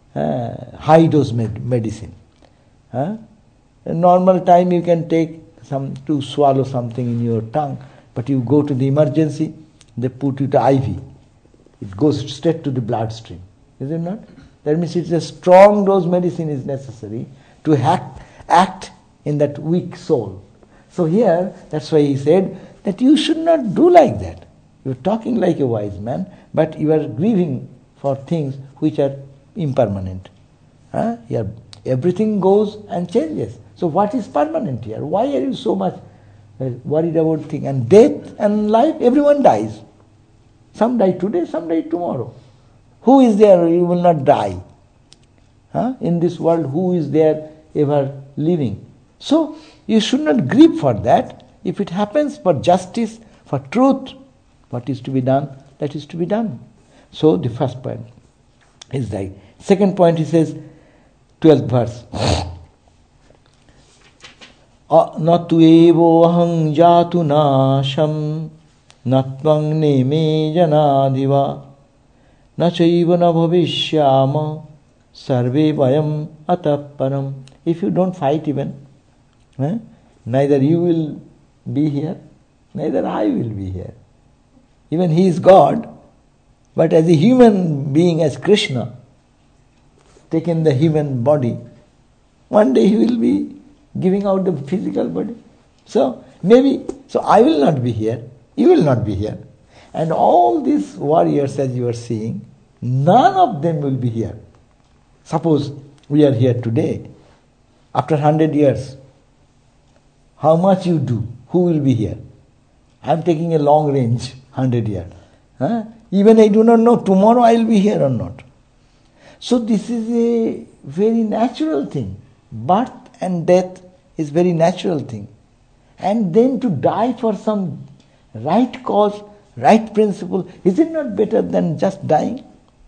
uh, high dose med- medicine. Huh? In normal time you can take some to swallow something in your tongue, but you go to the emergency, they put you to I V. It goes straight to the bloodstream. Is it not? That means it's a strong dose medicine is necessary to act, act in that weak soul. So here, that's why he said that you should not do like that. You're talking like a wise man, but you are grieving for things which are impermanent. Huh? Here, everything goes and changes. So what is permanent here? Why are you so much worried about things? And death and life, everyone dies. Some die today, some die tomorrow. Who is there who will not die? Huh? In this world, who is there ever living? So, you should not grieve for that. If it happens for justice, for truth, what is to be done, that is to be done. So, the first point is that. Second point, he says, twelfth verse. Natu evo ahang jatu nasham natvang neme janadiva nachaiva na bhavishyama sarve vayam ataparam. If you don't fight even, eh, neither you will be here, neither I will be here. Even he is God, but as a human being, as Krishna, taken the human body, one day he will be giving out the physical body. So, maybe, so I will not be here, you will not be here. And all these warriors, as you are seeing, none of them will be here. Suppose we are here today, after one hundred years, how much you do, who will be here? I am taking a long range, one hundred years. Huh? Even I do not know tomorrow I will be here or not. So this is a very natural thing. Birth and death is very natural thing. And then to die for some right cause, right principle, is it not better than just dying?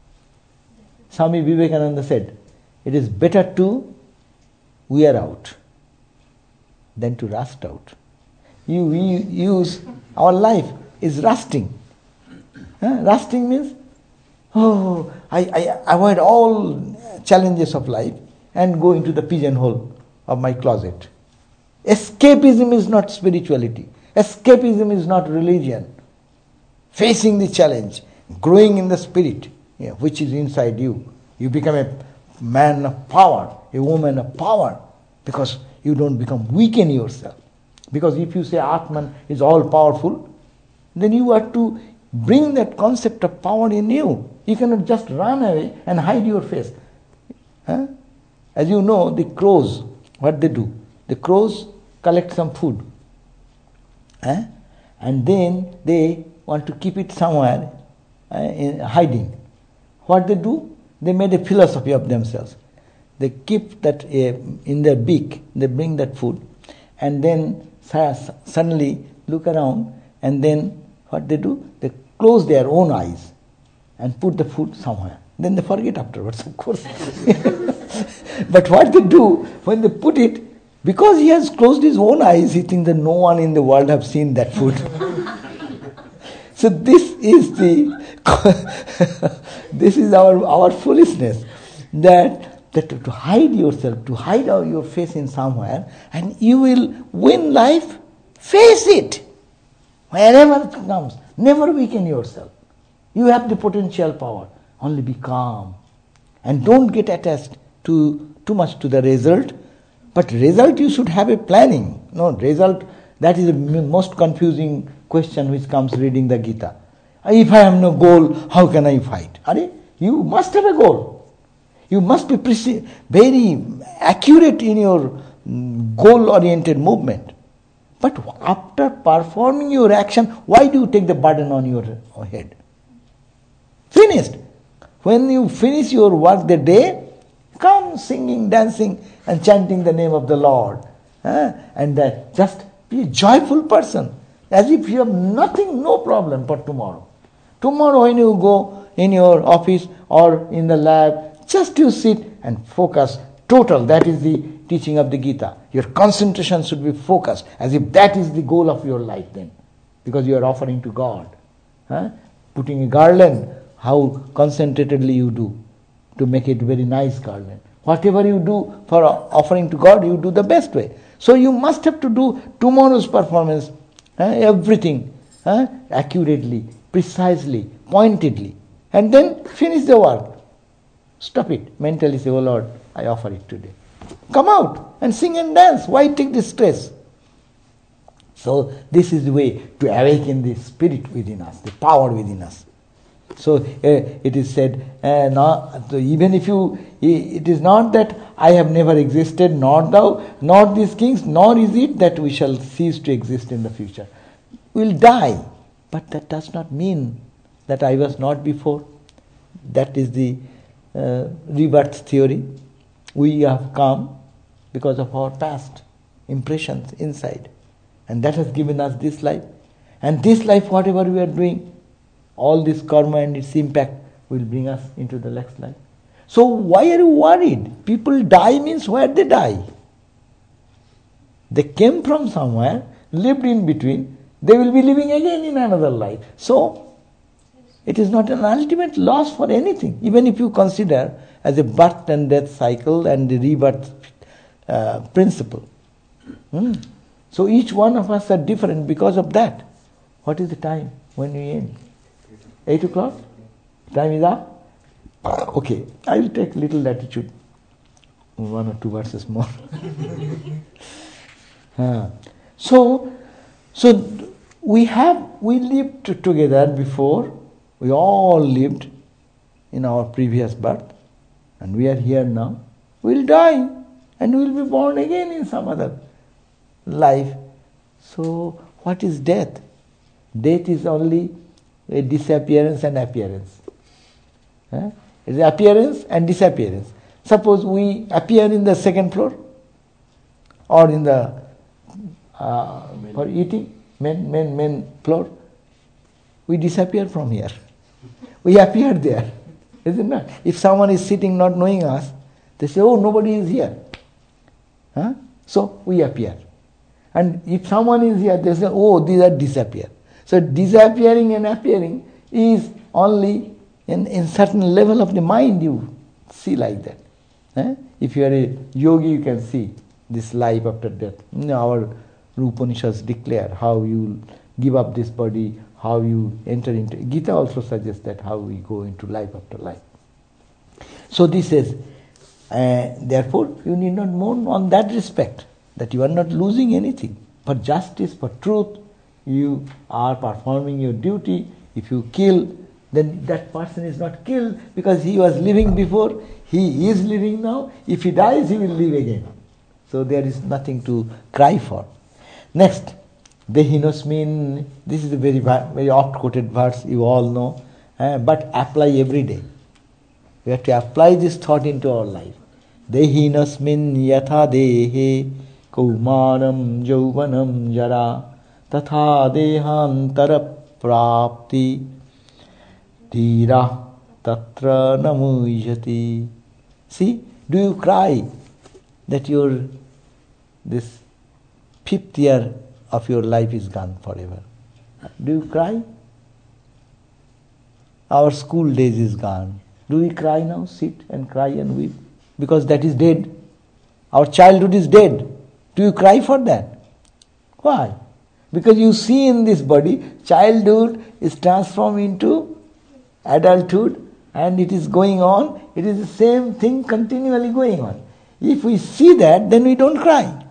Swami Vivekananda said, it is better to wear out than to rust out. You, we use, our life is rusting. Huh? Rusting means, oh, I, I avoid all challenges of life and go into the pigeonhole of my closet. Escapism is not spirituality. Escapism is not religion. Facing the challenge, growing in the spirit, yeah, which is inside you. You become a man of power, a woman of power, because you don't become weak in yourself. Because if you say Atman is all powerful, then you have to bring that concept of power in you. You cannot just run away and hide your face. Huh? As you know, the crows, what they do? The crows collect some food. Huh? And then they want to keep it somewhere uh, in hiding. What they do? They made a philosophy of themselves. They keep that uh, in their beak, they bring that food, and then suddenly look around, and then what they do? They close their own eyes and put the food somewhere. Then they forget afterwards, of course. But what they do, when they put it, because he has closed his own eyes, he thinks that no one in the world have seen that food. So this is the this is our, our foolishness, that, that to hide yourself, to hide your face in somewhere, and you will win life. Face it. Wherever it comes, never weaken yourself. You have the potential power. Only be calm. And don't get attached to too much to the result. But result you should have a planning. No, result, that is the most confusing question which comes reading the Gita. If I have no goal, how can I fight? Are you must have a goal. You must be preci- very accurate in your goal-oriented movement. But after performing your action, why do you take the burden on your head? Finished. When you finish your work the day, come singing, dancing and chanting the name of the Lord. Uh, and uh, just be a joyful person. As if you have nothing, no problem for tomorrow. Tomorrow when you go in your office or in the lab, just you sit and focus. Total, that is the teaching of the Gita. Your concentration should be focused, as if that is the goal of your life then. Because you are offering to God. Huh? Putting a garland, how concentratedly you do. to make it very nice garland. Whatever you do for offering to God, you do the best way. So you must have to do tomorrow's performance, uh, everything uh, accurately, precisely, pointedly, and then finish the work. Stop it. Mentally say, oh Lord, I offer it today. Come out and sing and dance. Why take the stress? So this is the way to awaken the spirit within us, the power within us. So uh, it is said, uh, not, so even if you, it is not that I have never existed, nor thou, nor these kings, nor is it that we shall cease to exist in the future. We will die, but that does not mean that I was not before. That is the uh, rebirth theory. We have come because of our past impressions inside, and that has given us this life. And this life, whatever we are doing, all this karma and its impact will bring us into the next life. So why are you worried? People die means where they die. They came from somewhere, lived in between, they will be living again in another life. So it is not an ultimate loss for anything, even if you consider as a birth and death cycle and the rebirth uh, principle. Hmm. So each one of us are different because of that. What is the time when we end? Eight o'clock? Time is up? Okay, I will take little latitude. One or two verses more. uh, so, so we have, we lived together before. We all lived in our previous birth. And we are here now. We will die. And we will be born again in some other life. So, what is death? Death is only a disappearance and appearance. Huh? It's appearance and disappearance. Suppose we appear in the second floor or in the uh, for eating, main, main, main floor. We disappear from here. We appear there. Isn't it? If someone is sitting not knowing us, they say, oh, nobody is here. Huh? So we appear. And if someone is here, they say, oh, these are disappear. So disappearing and appearing is only in, in certain level of the mind you see like that. Eh? If you are a yogi, you can see this life after death. You know, our Upanishads declare how you give up this body, how you enter into... Gita also suggests that how we go into life after life. So this says, uh, therefore you need not mourn on that respect, that you are not losing anything. For justice, for truth, you are performing your duty. If you kill, then that person is not killed because he was living before, he is living now. If he dies, he will live again. So there is nothing to cry for. Next, Dehinosmin, this is a very very oft quoted verse, you all know, uh, but apply every day. We have to apply this thought into our life. Dehinosmin yatha dehe kaumanam jauvanam jara tatha dehantara prapti dhira tatra namujati. See, do you cry that your this fifth year of your life is gone forever? Do you cry? Our school days is gone. Do we cry now? Sit and cry and weep? Because that is dead. Our childhood is dead. Do you cry for that? Why? Because you see in this body, childhood is transformed into adulthood and it is going on. It is the same thing continually going on. If we see that, then we don't cry.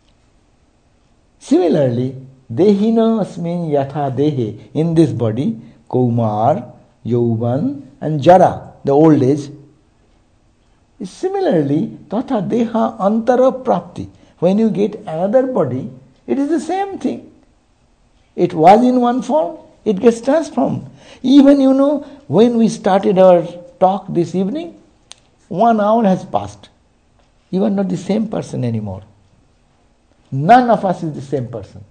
Similarly, Dehina asmin yatha dehe, in this body, Kaumar, Yauvan and Jara, the old age. Similarly, Tatha deha antara prapti. When you get another body, it is the same thing. It was in one form, it gets transformed. Even you know, when we started our talk this evening, one hour has passed. You are not the same person anymore. None of us is the same person.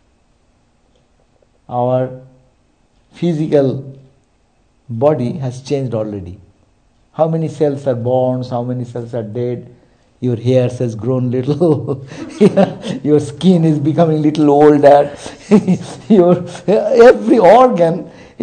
Our physical body has changed already. How many cells are born, how many cells are dead? Your hairs has grown little, your skin is becoming little older, your every organ is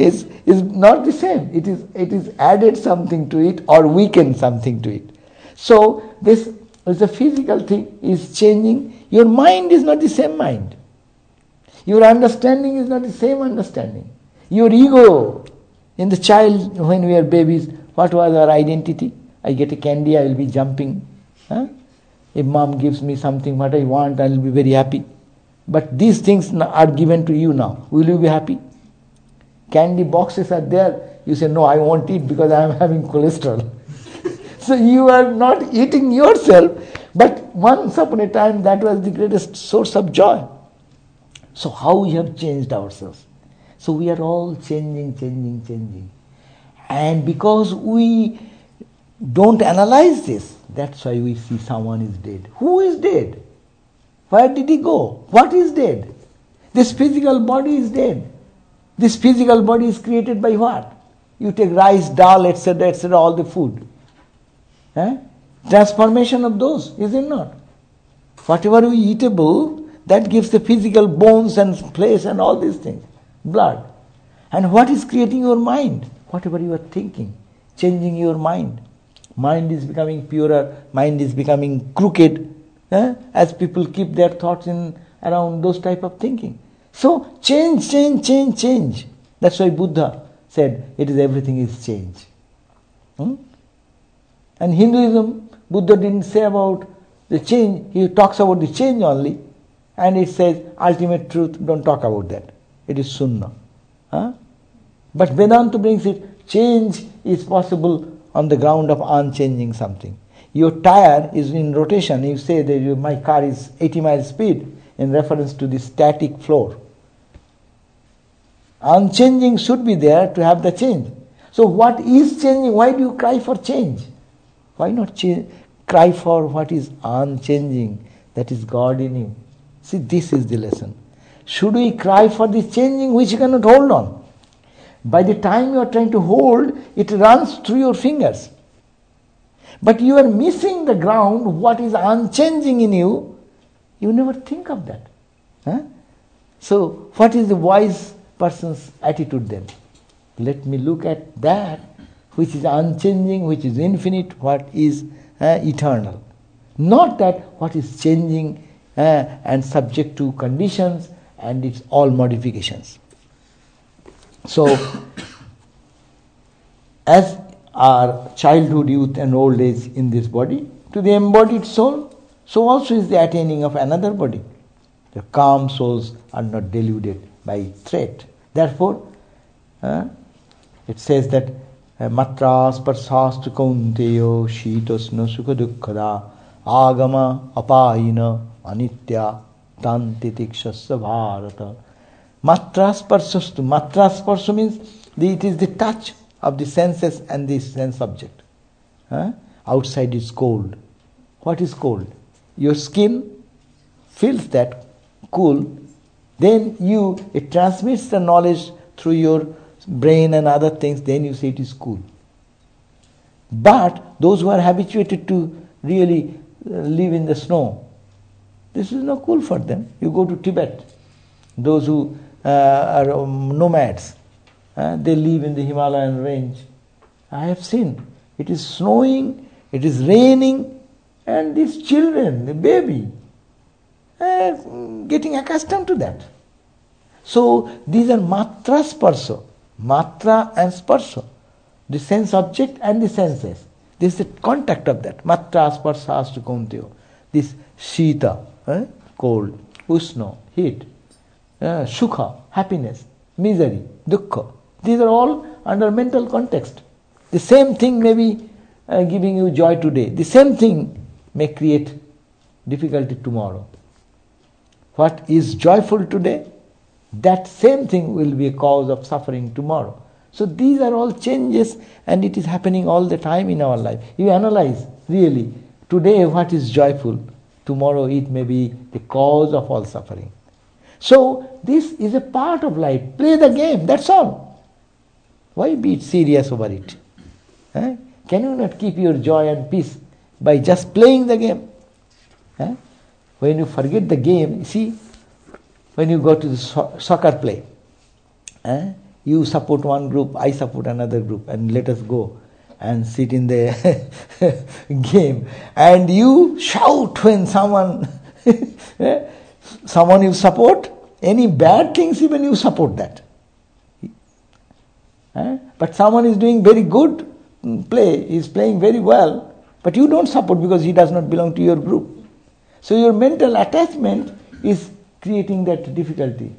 is not the same. It is it is added something to it or weakened something to it. So this is a physical thing is changing. Your mind is not the same mind. Your understanding is not the same understanding. Your ego, in the child, when we are babies, what was our identity? I get a candy, I will be jumping. Huh? If mom gives me something what I want, I will be very happy. But these things are given to you now. Will you be happy? Candy boxes are there. You say, no, I won't eat because I am having cholesterol. So you are not eating yourself. But once upon a time, that was the greatest source of joy. So how we have changed ourselves. So we are all changing, changing, changing. And because we don't analyze this, that's why we see someone is dead. Who is dead? Where did he go? What is dead? This physical body is dead. This physical body is created by what? You take rice, dal, et cetera, et cetera, all the food. Eh? Transformation of those, is it not? Whatever we eatable, that gives the physical bones and flesh and all these things. Blood. And what is creating your mind? Whatever you are thinking, changing your mind. Mind is becoming purer, mind is becoming crooked, eh? As people keep their thoughts in around those type of thinking. So change, change, change, change. That's why Buddha said it is everything is change. Hmm? And Hinduism, Buddha didn't say about the change, he talks about the change only, and it says ultimate truth, don't talk about that. It is Sunnah. Huh? But Vedanta brings it, change is possible on the ground of unchanging something. Your tire is in rotation, you say that you, my car is eighty miles speed in reference to the static floor. Unchanging should be there to have the change. So what is changing? Why do you cry for change? Why not ch- cry for what is unchanging, that is God in you? See, this is the lesson. Should we cry for the changing which you cannot hold on? By the time you are trying to hold, it runs through your fingers. But you are missing the ground, what is unchanging in you, you never think of that. Huh? So, what is the wise person's attitude then? Let me look at that which is unchanging, which is infinite, what is uh, eternal. Not that what is changing uh, and subject to conditions and its all modifications. So, as our childhood, youth and old age in this body, to the embodied soul, so also is the attaining of another body. The calm souls are not deluded by threat. Therefore, uh, it says that matras parsastu kaunteyo shitasna sukha dukkhada agama apayina anitya tantitikshasya bharata. Matras parsastu. Matras parsa means the, it is the touch of the senses and the sense object. Huh? Outside is cold. What is cold? Your skin feels that cool. Then you, it transmits the knowledge through your brain and other things, then you say it is cool. But those who are habituated to really live in the snow, this is not cool for them. You go to Tibet, those who uh, are um, nomads, uh, they live in the Himalayan range. I have seen, it is snowing, it is raining, and these children, the baby, uh, getting accustomed to that. So these are matra sparsa, matra and sparsa, the sense object and the senses. This is the contact of that. Matra sparsa astu kaunteyo. This shita, eh? Cold, usno, heat, uh, sukha, happiness, misery, dukkha. These are all under mental context. The same thing may be uh, giving you joy today. The same thing may create difficulty tomorrow. What is joyful today, that same thing will be a cause of suffering tomorrow. So these are all changes, and it is happening all the time in our life. You analyze, really, today what is joyful, tomorrow it may be the cause of all suffering. So this is a part of life. Play the game, that's all. Why be serious over it? Eh? Can you not keep your joy and peace by just playing the game? Eh? When you forget the game, you see, when you go to the so- soccer play, eh? You support one group, I support another group, and let us go and sit in the game. And you shout when someone, someone you support, any bad things even you support that. Eh? But someone is doing very good play, he is playing very well, but you don't support because he does not belong to your group. So your mental attachment is creating that difficulty.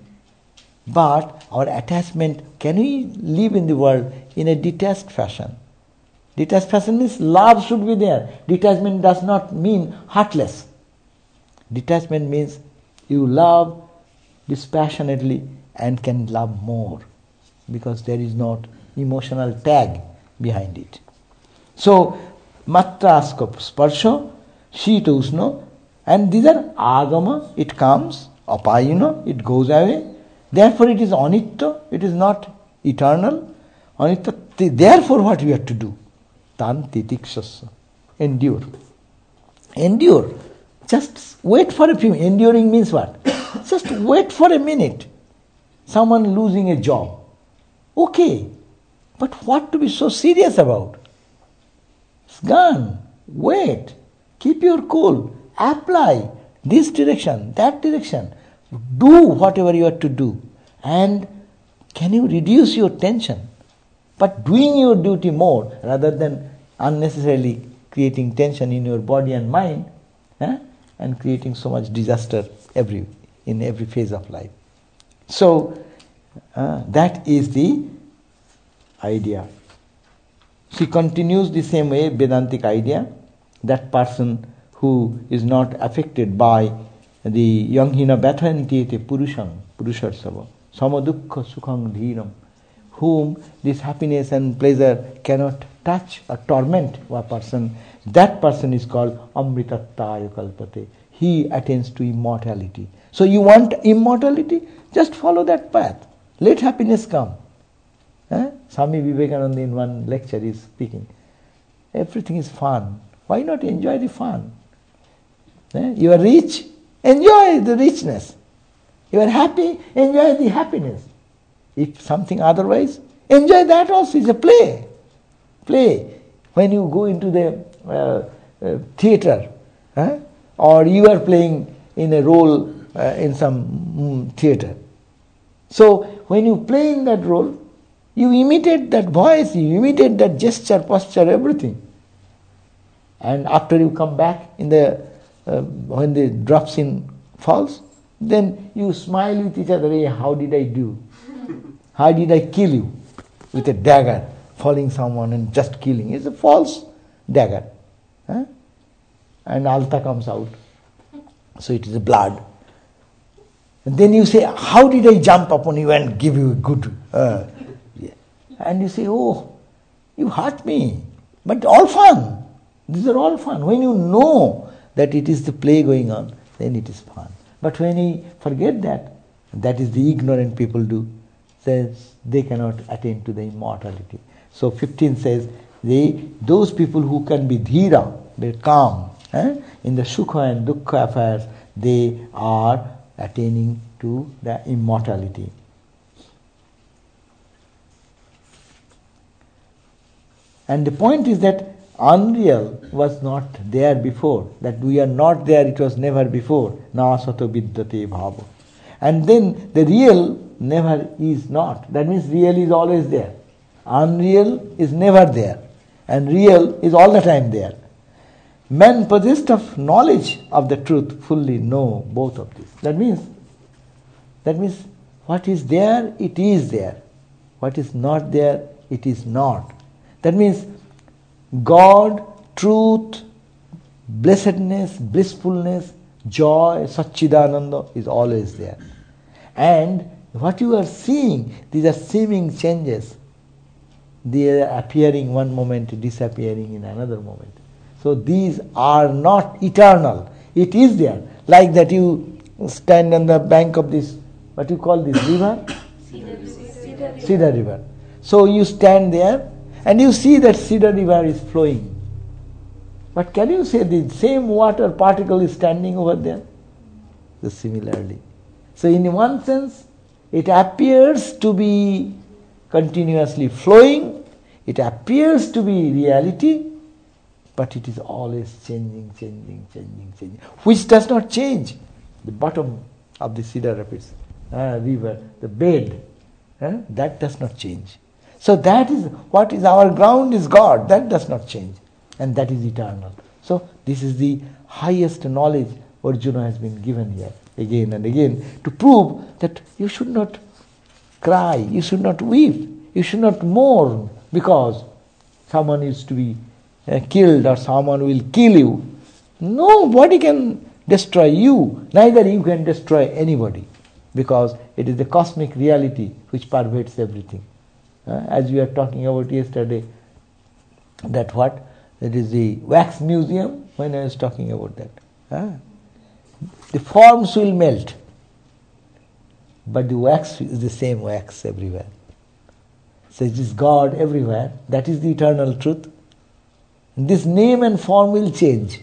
But our attachment, can we live in the world in a detached fashion? Detached fashion means love should be there. Detachment does not mean heartless. Detachment means you love dispassionately and can love more because there is not emotional tag behind it. So, matra sparsha, shita usna, and these are agama, it comes, apayana, it goes away. Therefore it is anitya, it is not eternal. Anitya, therefore what we have to do? Tan titikshasya, endure. Endure. Just wait for a few, enduring means what? Just wait for a minute. Someone losing a job. Okay, but what to be so serious about? It's gone. Wait. Keep your cool. Apply this direction, that direction. Do whatever you have to do. And can you reduce your tension? But doing your duty more rather than unnecessarily creating tension in your body and mind, eh? and creating so much disaster every in every phase of life. So uh, that is the idea. She continues the same way, Vedantic idea, that person who is not affected by the yanghina bhatantiyete purusham, purusharsava, samadukha sukham dhiram, whom this happiness and pleasure cannot touch or torment a person, that person is called amritattaya kalpate. He attains to immortality. So you want immortality? Just follow that path. Let happiness come. Eh? Swami Vivekananda in one lecture is speaking. Everything is fun. Why not enjoy the fun? Eh? You are rich? Enjoy the richness. You are happy? Enjoy the happiness. If something otherwise, enjoy that also. It's a play. Play. When you go into the uh, uh, theatre, eh? or you are playing in a role uh, in some mm, theatre. So when you play in that role, you imitate that voice, you imitate that gesture, posture, everything. And after you come back in the uh, when the drop scene falls, then you smile with each other. Hey, how did I do? How did I kill you? With a dagger, falling someone and just killing. It's a false dagger. Huh? And alta comes out. So it is a blood. And then you say, how did I jump upon you and give you a good... Uh, yeah. And you say, oh, you hurt me. But all fun. These are all fun. When you know that it is the play going on, then it is fun. But when you forget that, that is the ignorant people do, says they cannot attain to the immortality. So fifteen says, they those people who can be dhira, they're calm, eh? in the sukha and dukkha affairs, they are attaining to the immortality. And the point is that unreal was not there before, that we are not there, it was never before. Na sato vidyate bhava. And then the real never is not. That means real is always there. Unreal is never there. And real is all the time there. Men possessed of knowledge of the truth fully know both of these. That means, that means what is there, it is there. What is not there, it is not. That means God, truth, blessedness, blissfulness, joy, Satchidananda is always there. And what you are seeing, these are seeming changes. They are appearing one moment, disappearing in another moment. So these are not eternal. It is there. Like that you stand on the bank of this, what you call this river? Cedar, Cedar river. So you stand there and you see that Cedar river is flowing. But can you say the same water particle is standing over there? So similarly. So in one sense, it appears to be continuously flowing. It appears to be reality, but it is always changing, changing, changing, changing, which does not change. The bottom of the Cedar Rapids uh, river, the bed, uh, that does not change. So that is what is our ground is God. That does not change, and that is eternal. So this is the highest knowledge Arjuna has been given here again and again to prove that you should not cry, you should not weep, you should not mourn because someone is to be uh, killed or someone will kill you. Nobody can destroy you, neither you can destroy anybody, because it is the cosmic reality which pervades everything. Uh, as we were talking about yesterday, that what? That is the wax museum, when I was talking about that. Uh, the forms will melt, but the wax is the same wax everywhere. So it is God everywhere. That is the eternal truth. This name and form will change.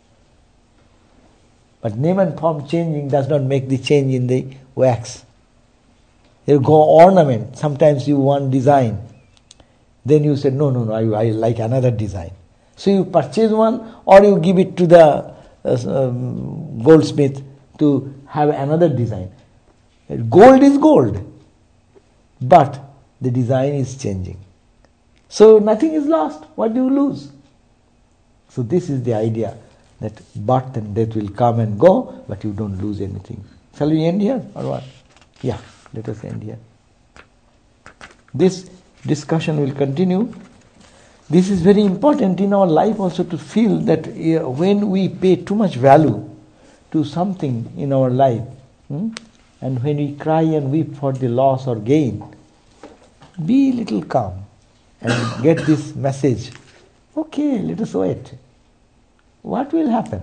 But name and form changing does not make the change in the wax. You go ornament. Sometimes you want design. Then you say, no, no, no, I, I like another design. So you purchase one or you give it to the uh, um, goldsmith to have another design. Gold is gold, but the design is changing. So nothing is lost. What do you lose? So this is the idea, that birth and death will come and go, but you don't lose anything. Shall we end here or what? Yeah, let us end here. This discussion will continue. This is very important in our life also to feel that uh, when we pay too much value to something in our life, hmm, and when we cry and weep for the loss or gain, be a little calm and get this message. Okay, let us wait. What will happen?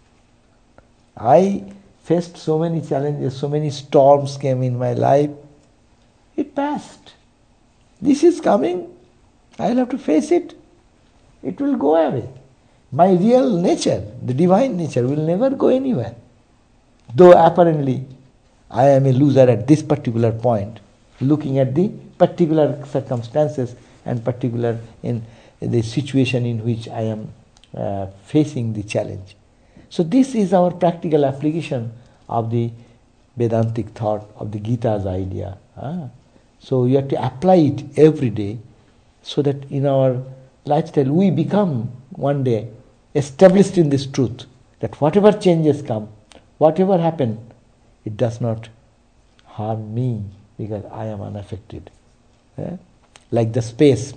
I faced so many challenges, so many storms came in my life. It passed. This is coming. I will have to face it. It will go away. My real nature, the divine nature, will never go anywhere. Though apparently I am a loser at this particular point, looking at the particular circumstances and particular in the situation in which I am uh, facing the challenge. So this is our practical application of the Vedantic thought, of the Gita's idea. Ah. So you have to apply it every day so that in our lifestyle we become one day established in this truth, that whatever changes come, whatever happen, it does not harm me because I am unaffected. Eh? Like the space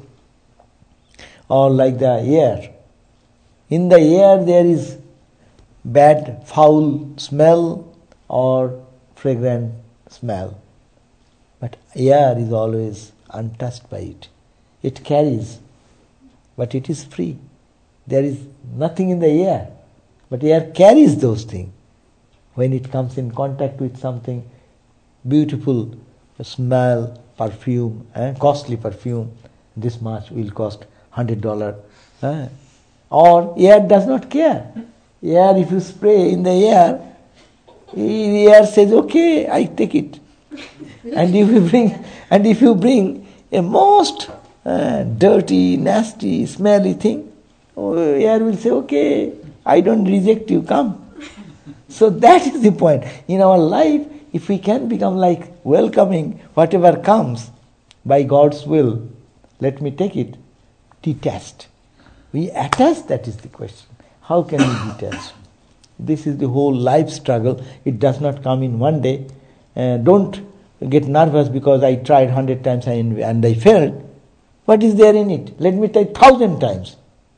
or like the air. In the air there is bad, foul smell or fragrant smell. But air is always untouched by it. It carries, but it is free. There is nothing in the air, but air carries those things. When it comes in contact with something beautiful, smell, perfume, eh, costly perfume, this much will cost one hundred dollars. Eh? Or air does not care. Air, if you spray in the air, the air says, okay, I take it. And if you bring, and if you bring a most uh, dirty, nasty, smelly thing, oh, air will say, okay, I don't reject you, come. So that is the point. In our life, if we can become like welcoming whatever comes by God's will, let me take it, detached. We attach, that is the question. How can we detach? This is the whole life struggle. It does not come in one day. Uh, don't get nervous because I tried hundred times and, and I failed. What is there in it? Let me try thousand times.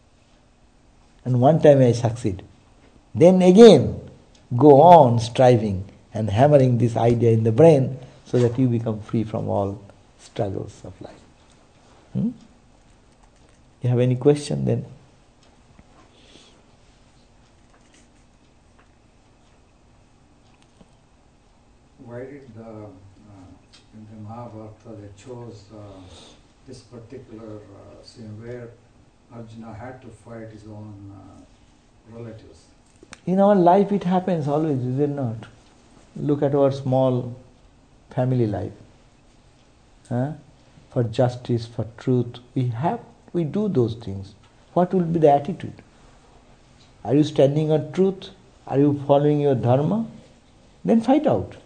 And one time I succeed. Then again, go on striving and hammering this idea in the brain so that you become free from all struggles of life. Hmm? You have any question then? Why did the, uh, in the Mahabharata they chose uh, this particular uh, scene where Arjuna had to fight his own uh, relatives? In our life it happens always, is it not? Look at our small family life. Huh? for justice, for truth. We have, we do those things. What will be the attitude? Are you standing on truth? Are you following your dharma? Then fight out.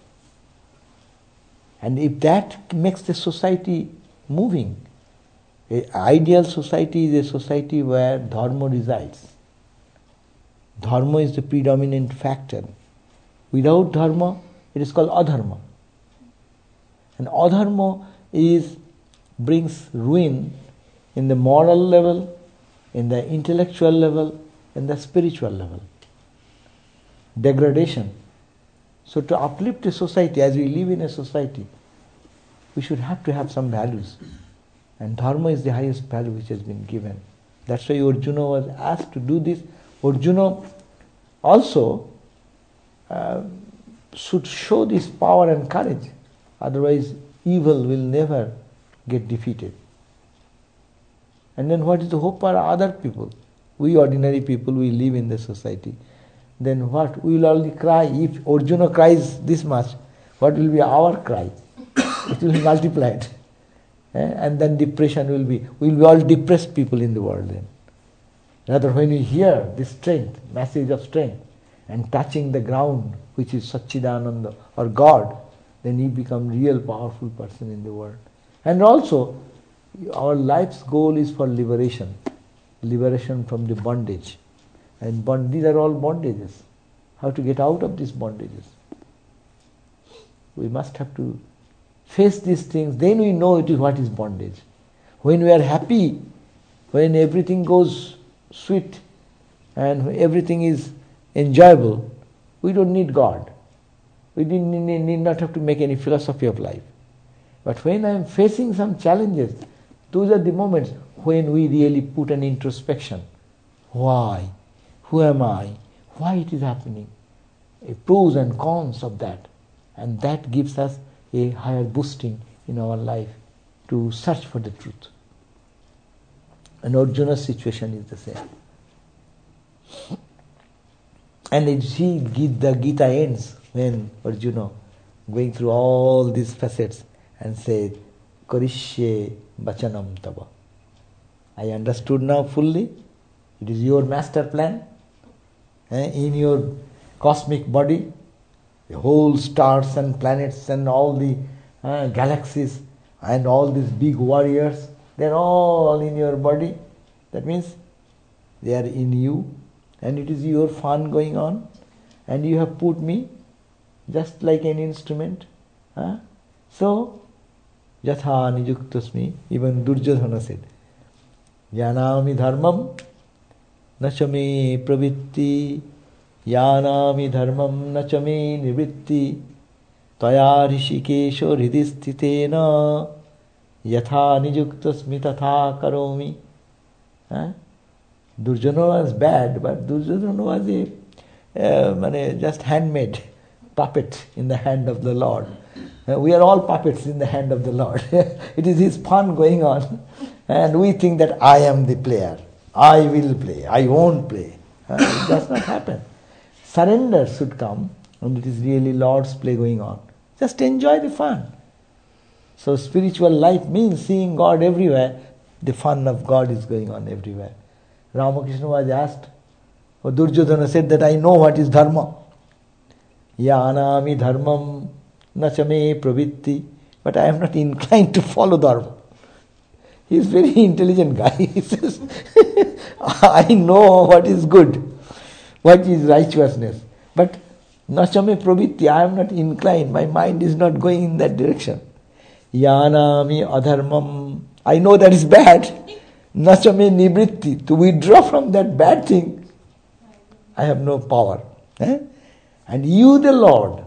And if that makes the society moving, an ideal society is a society where dharma resides. Dharma is the predominant factor. Without dharma, it is called adharma. And adharma is brings ruin in the moral level, in the intellectual level, in the spiritual level. Degradation. So to uplift a society, as we live in a society, we should have to have some values. And dharma is the highest value which has been given. That's why Arjuna was asked to do this. Arjuna also uh, should show this power and courage. Otherwise, evil will never get defeated. And then what is the hope for other people? We ordinary people, we live in the society. Then what? We will only cry. If Arjuna cries this much, what will be our cry? It will be multiplied. Eh? And then depression will be, we will be all depressed people in the world then. Rather, when we hear this strength, message of strength, and touching the ground, which is Satchidananda or God, then you become real powerful person in the world. And also, our life's goal is for liberation. Liberation from the bondage. And bond, these are all bondages. How to get out of these bondages? We must have to face these things, then we know it is what is bondage. When we are happy, when everything goes sweet and everything is enjoyable, we don't need God. We need, need not have to make any philosophy of life. But when I am facing some challenges, those are the moments when we really put an introspection. Why? Who am I? Why it is happening? A pros and cons of that. And that gives us a higher boosting in our life to search for the truth. And Arjuna's situation is the same. And you see, the Gita ends when Arjuna going through all these facets and said, Karishye Bachanam Tava. I understood now fully. It is your master plan. Eh, in your cosmic body, the whole stars and planets and all the uh, galaxies and all these big warriors, they're all in your body. That means they are in you, and it is your fun going on, and you have put me just like an instrument. Huh? So, Yatha Nijuktasmi, even Durjodhana said, Yanami dharmam nachame pravitti Yanami dharmam nachame nivritti Taya rishikesho hridisthitena Yatha nijuktasmi tatha karomi. Huh? Durjodhana was bad, but Durjodhana was a uh, mane, just handmade puppet in the hand of the Lord. Uh, we are all puppets in the hand of the Lord. It is his fun going on, and we think that I am the player. I will play. I won't play. Uh, it does not happen. Surrender should come, and it is really Lord's play going on. Just enjoy the fun. So spiritual life means seeing God everywhere. The fun of God is going on everywhere. Ramakrishna was asked, or Durjodhana said that I know what is dharma. Yanami dharmam nachame pravitti. But I am not inclined to follow dharma. He is a very intelligent guy. He says, I know what is good, what is righteousness. But nachame pravitti, I am not inclined. My mind is not going in that direction. Yanami adharmam. I know that is bad. Nachame nivritti. To withdraw from that bad thing, I have no power. Eh? And you, the Lord,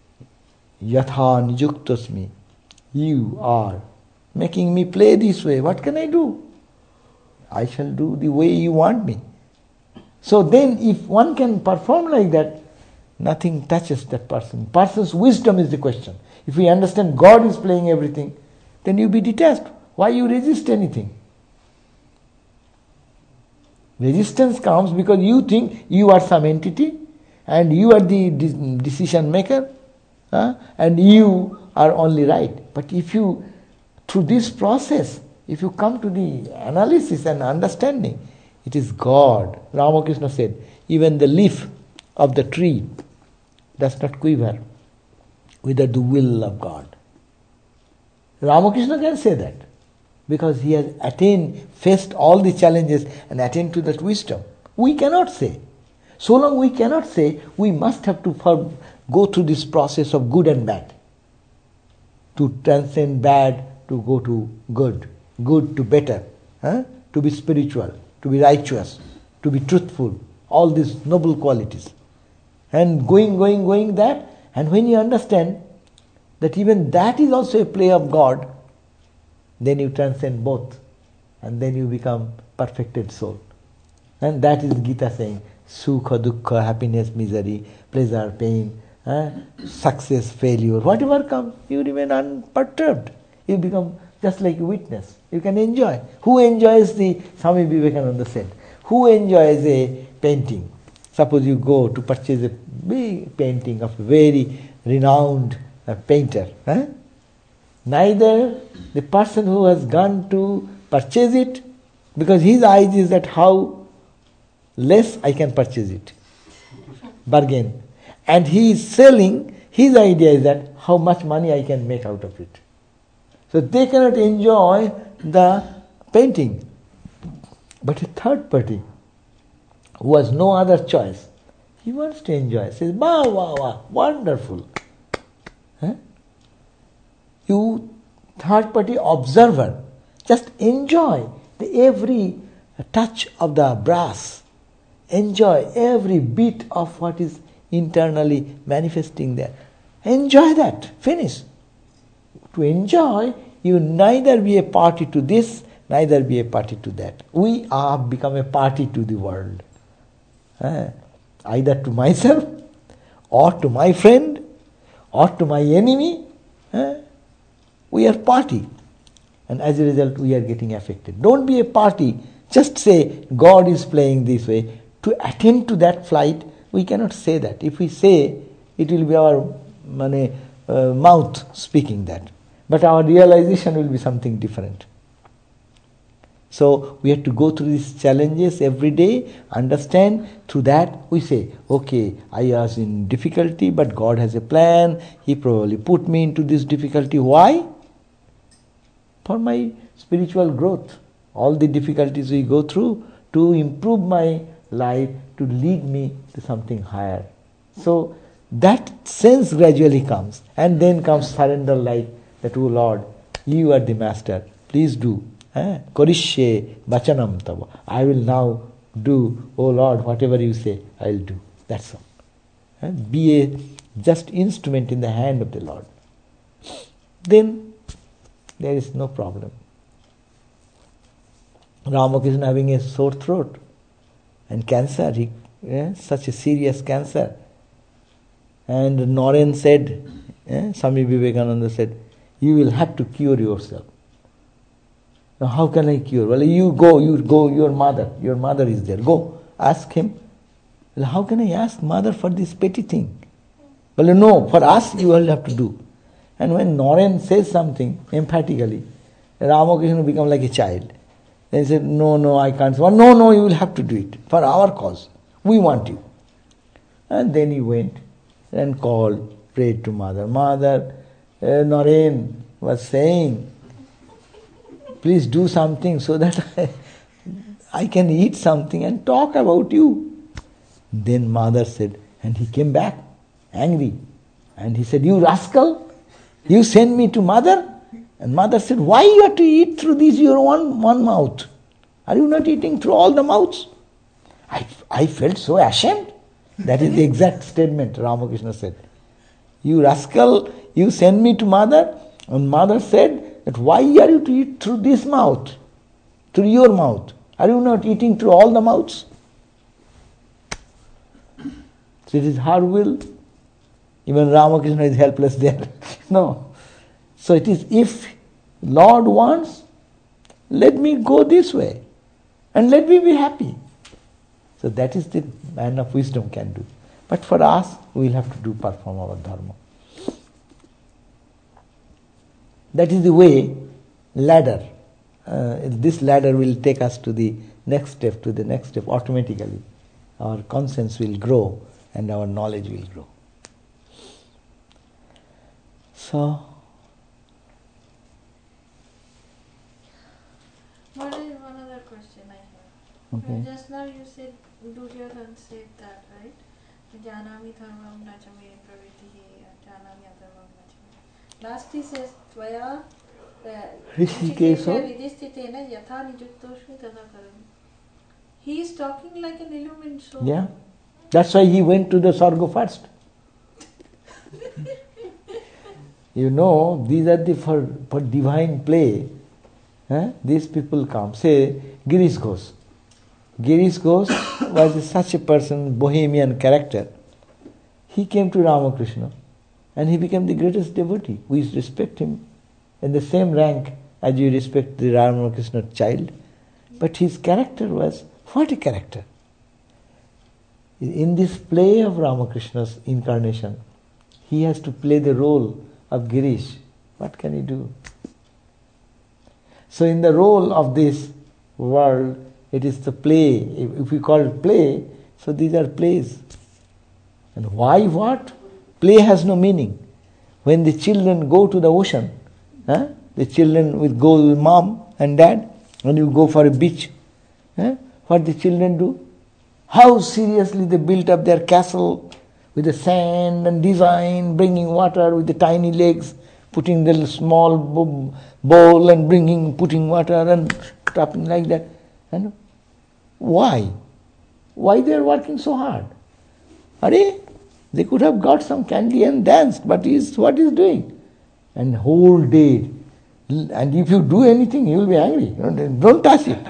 yatha nijuktasmi, you are making me play this way. What can I do? I shall do the way you want me. So then if one can perform like that, nothing touches that person. Person's wisdom is the question. If we understand God is playing everything, then you be detached. Why you resist anything? Resistance comes because you think you are some entity and you are the de- decision maker, huh? And you are only right. But if you through this process, if you come to the analysis and understanding, it is God. Ramakrishna said, even the leaf of the tree does not quiver without the will of God. Ramakrishna can say that because he has attained, faced all the challenges and attained to that wisdom. We cannot say. So long we cannot say, we must have to for, go through this process of good and bad. To transcend bad, to go to good. Good to better. Huh? To be spiritual, to be righteous, to be truthful. All these noble qualities. And going, going, going that. And when you understand that even that is also a play of God, then you transcend both. And then you become perfected soul. And that is Gita saying, Sukha, Dukkha, happiness, misery, pleasure, pain, eh, success, failure, whatever comes, you remain unperturbed. You become just like a witness. You can enjoy. Who enjoys the, Swami Vivekananda said, who enjoys a painting? Suppose you go to purchase a big painting of a very renowned uh, painter. Eh? Neither the person who has gone to purchase it, because his eyes is that how less I can purchase it. Bargain. And he is selling, his idea is that how much money I can make out of it. So they cannot enjoy the painting. But a third party, who has no other choice, he wants to enjoy. Says, wow, wow, wow, wonderful. Huh? You, third party observer, just enjoy the every touch of the brass. Enjoy every bit of what is internally manifesting there. Enjoy that. Finish. To enjoy, you neither be a party to this, neither be a party to that. We are become a party to the world. Uh, either to myself, or to my friend, or to my enemy. Uh, we are party. And as a result, we are getting affected. Don't be a party. Just say, God is playing this way. To attend to that flight, we cannot say that. If we say, it will be our mane, uh, mouth speaking that. But our realization will be something different. So we have to go through these challenges every day, understand. Through that we say, okay, I was in difficulty, but God has a plan. He probably put me into this difficulty. Why? For my spiritual growth. All the difficulties we go through to improve my life, to lead me to something higher. So that sense gradually comes. And then comes surrender life, that, oh Lord, you are the master. Please do. Korishye bachanam tava. I will now do, oh Lord, whatever you say, I will do. That's all. Be a just instrument in the hand of the Lord. Then there is no problem. Ramakrishna having a sore throat and cancer, he, yeah, such a serious cancer. And Noren said, yeah, Swami Vivekananda said, you will have to cure yourself. Now how can I cure? Well, you go, you go, your mother, your mother is there. Go, ask him. Well, how can I ask mother for this petty thing? Well, no, for us you will have to do. And when Noren says something emphatically, Ramakrishna becomes like a child. They said, no, no, I can't. Well, no, no, you will have to do it for our cause. We want you. And then he went and called, prayed to mother. Mother, uh, Noren was saying, please do something so that I, I can eat something and talk about you. Then mother said, and he came back angry. And he said, you rascal, you send me to mother? And mother said, why you have to eat through this your one, one mouth? Are you not eating through all the mouths? I, I felt so ashamed. That is the exact statement Ramakrishna said. You rascal, you send me to mother? And mother said, that why are you to eat through this mouth? Through your mouth? Are you not eating through all the mouths? So it is her will. Even Ramakrishna is helpless there. No. So it is, if Lord wants, let me go this way. And let me be happy. So that is the man of wisdom can do. But for us, we will have to do perform our dharma. That is the way ladder. Uh, this ladder will take us to the next step, to the next step automatically. Our conscience will grow and our knowledge will grow. So, What is one other question I have? okay. Uh, Just now you said Duryodhan said that, right? Janami dharmam nachame pravitihi janami adharmam nachame. Last he says tvaya Hrishikeso. vidistitena yatha nijuktosmi tadha karami. He is talking like an illumined soul. Yeah. That's why he went to the Sarga first. You know, these are the for, for divine play. Eh? These people come. Say, Girish Ghosh. Girish Ghosh was such a person, bohemian character. He came to Ramakrishna and he became the greatest devotee. We respect him in the same rank as you respect the Ramakrishna child. But his character was, what a character. In this play of Ramakrishna's incarnation, he has to play the role of Girish. What can he do? So in the role of this world, it is the play. If, if we call it play, so these are plays. And why what? Play has no meaning. When the children go to the ocean, huh? the children will go with mom and dad, and you go for a beach. Huh? What the children do? How seriously they built up their castle with the sand and design, bringing water with the tiny legs, putting the small bowl and bringing, putting water and tapping like that. And why? Why they are working so hard? Are they could have got some candy and danced, but is what is doing? And whole day. And if you do anything, you will be angry. Don't, don't touch it.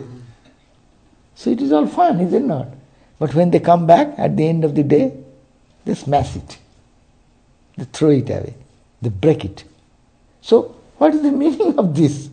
So it is all fun, is it not? But when they come back at the end of the day, they smash it. They throw it away. They break it. So what is the meaning of this?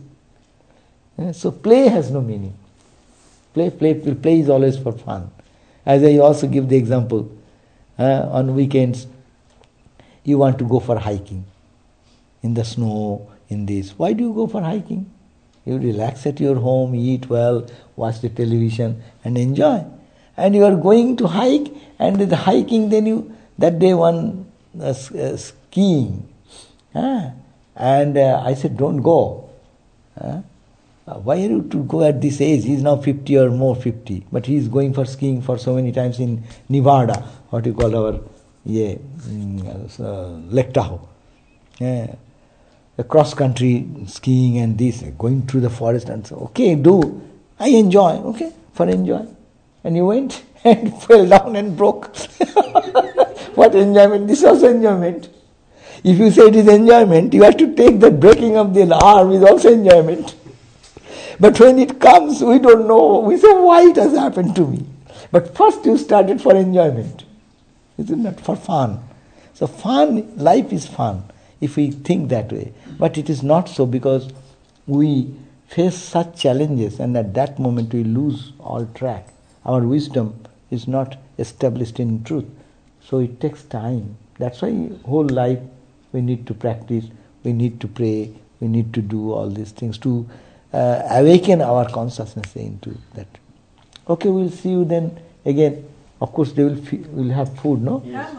So play has no meaning. Play, play, play is always for fun. As I also give the example, uh, on weekends, you want to go for hiking in the snow, in this. Why do you go for hiking? You relax at your home, eat well, watch the television and enjoy. And you are going to hike, and the hiking, then you, that day one uh, uh, skiing. Ah, and uh, I said, don't go. Ah, why are you to go at this age? He is now fifty or more fifty. But he is going for skiing for so many times in Nevada, what you call our yeah, uh, Lake Tahoe. Yeah. The cross-country skiing and this, going through the forest and so, okay, do. I enjoy, okay, for enjoy. And you went and fell down and broke. What enjoyment? This was enjoyment. If you say it is enjoyment, you have to take the breaking of the arm is also enjoyment. But when it comes, we don't know. We say, why it has happened to me? But first you started for enjoyment. Is it not? For fun. So fun, life is fun, if we think that way. But it is not so, because we face such challenges and at that moment we lose all track. Our wisdom is not established in truth. So it takes time. That's why whole life we need to practice, we need to pray, we need to do all these things to uh, awaken our consciousness into that. Okay, we'll see you then again. Of course, they will fe- will have food, no? Yes.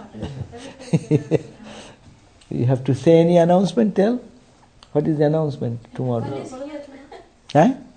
You have to say any announcement, tell? What is the announcement tomorrow? What is here? Huh?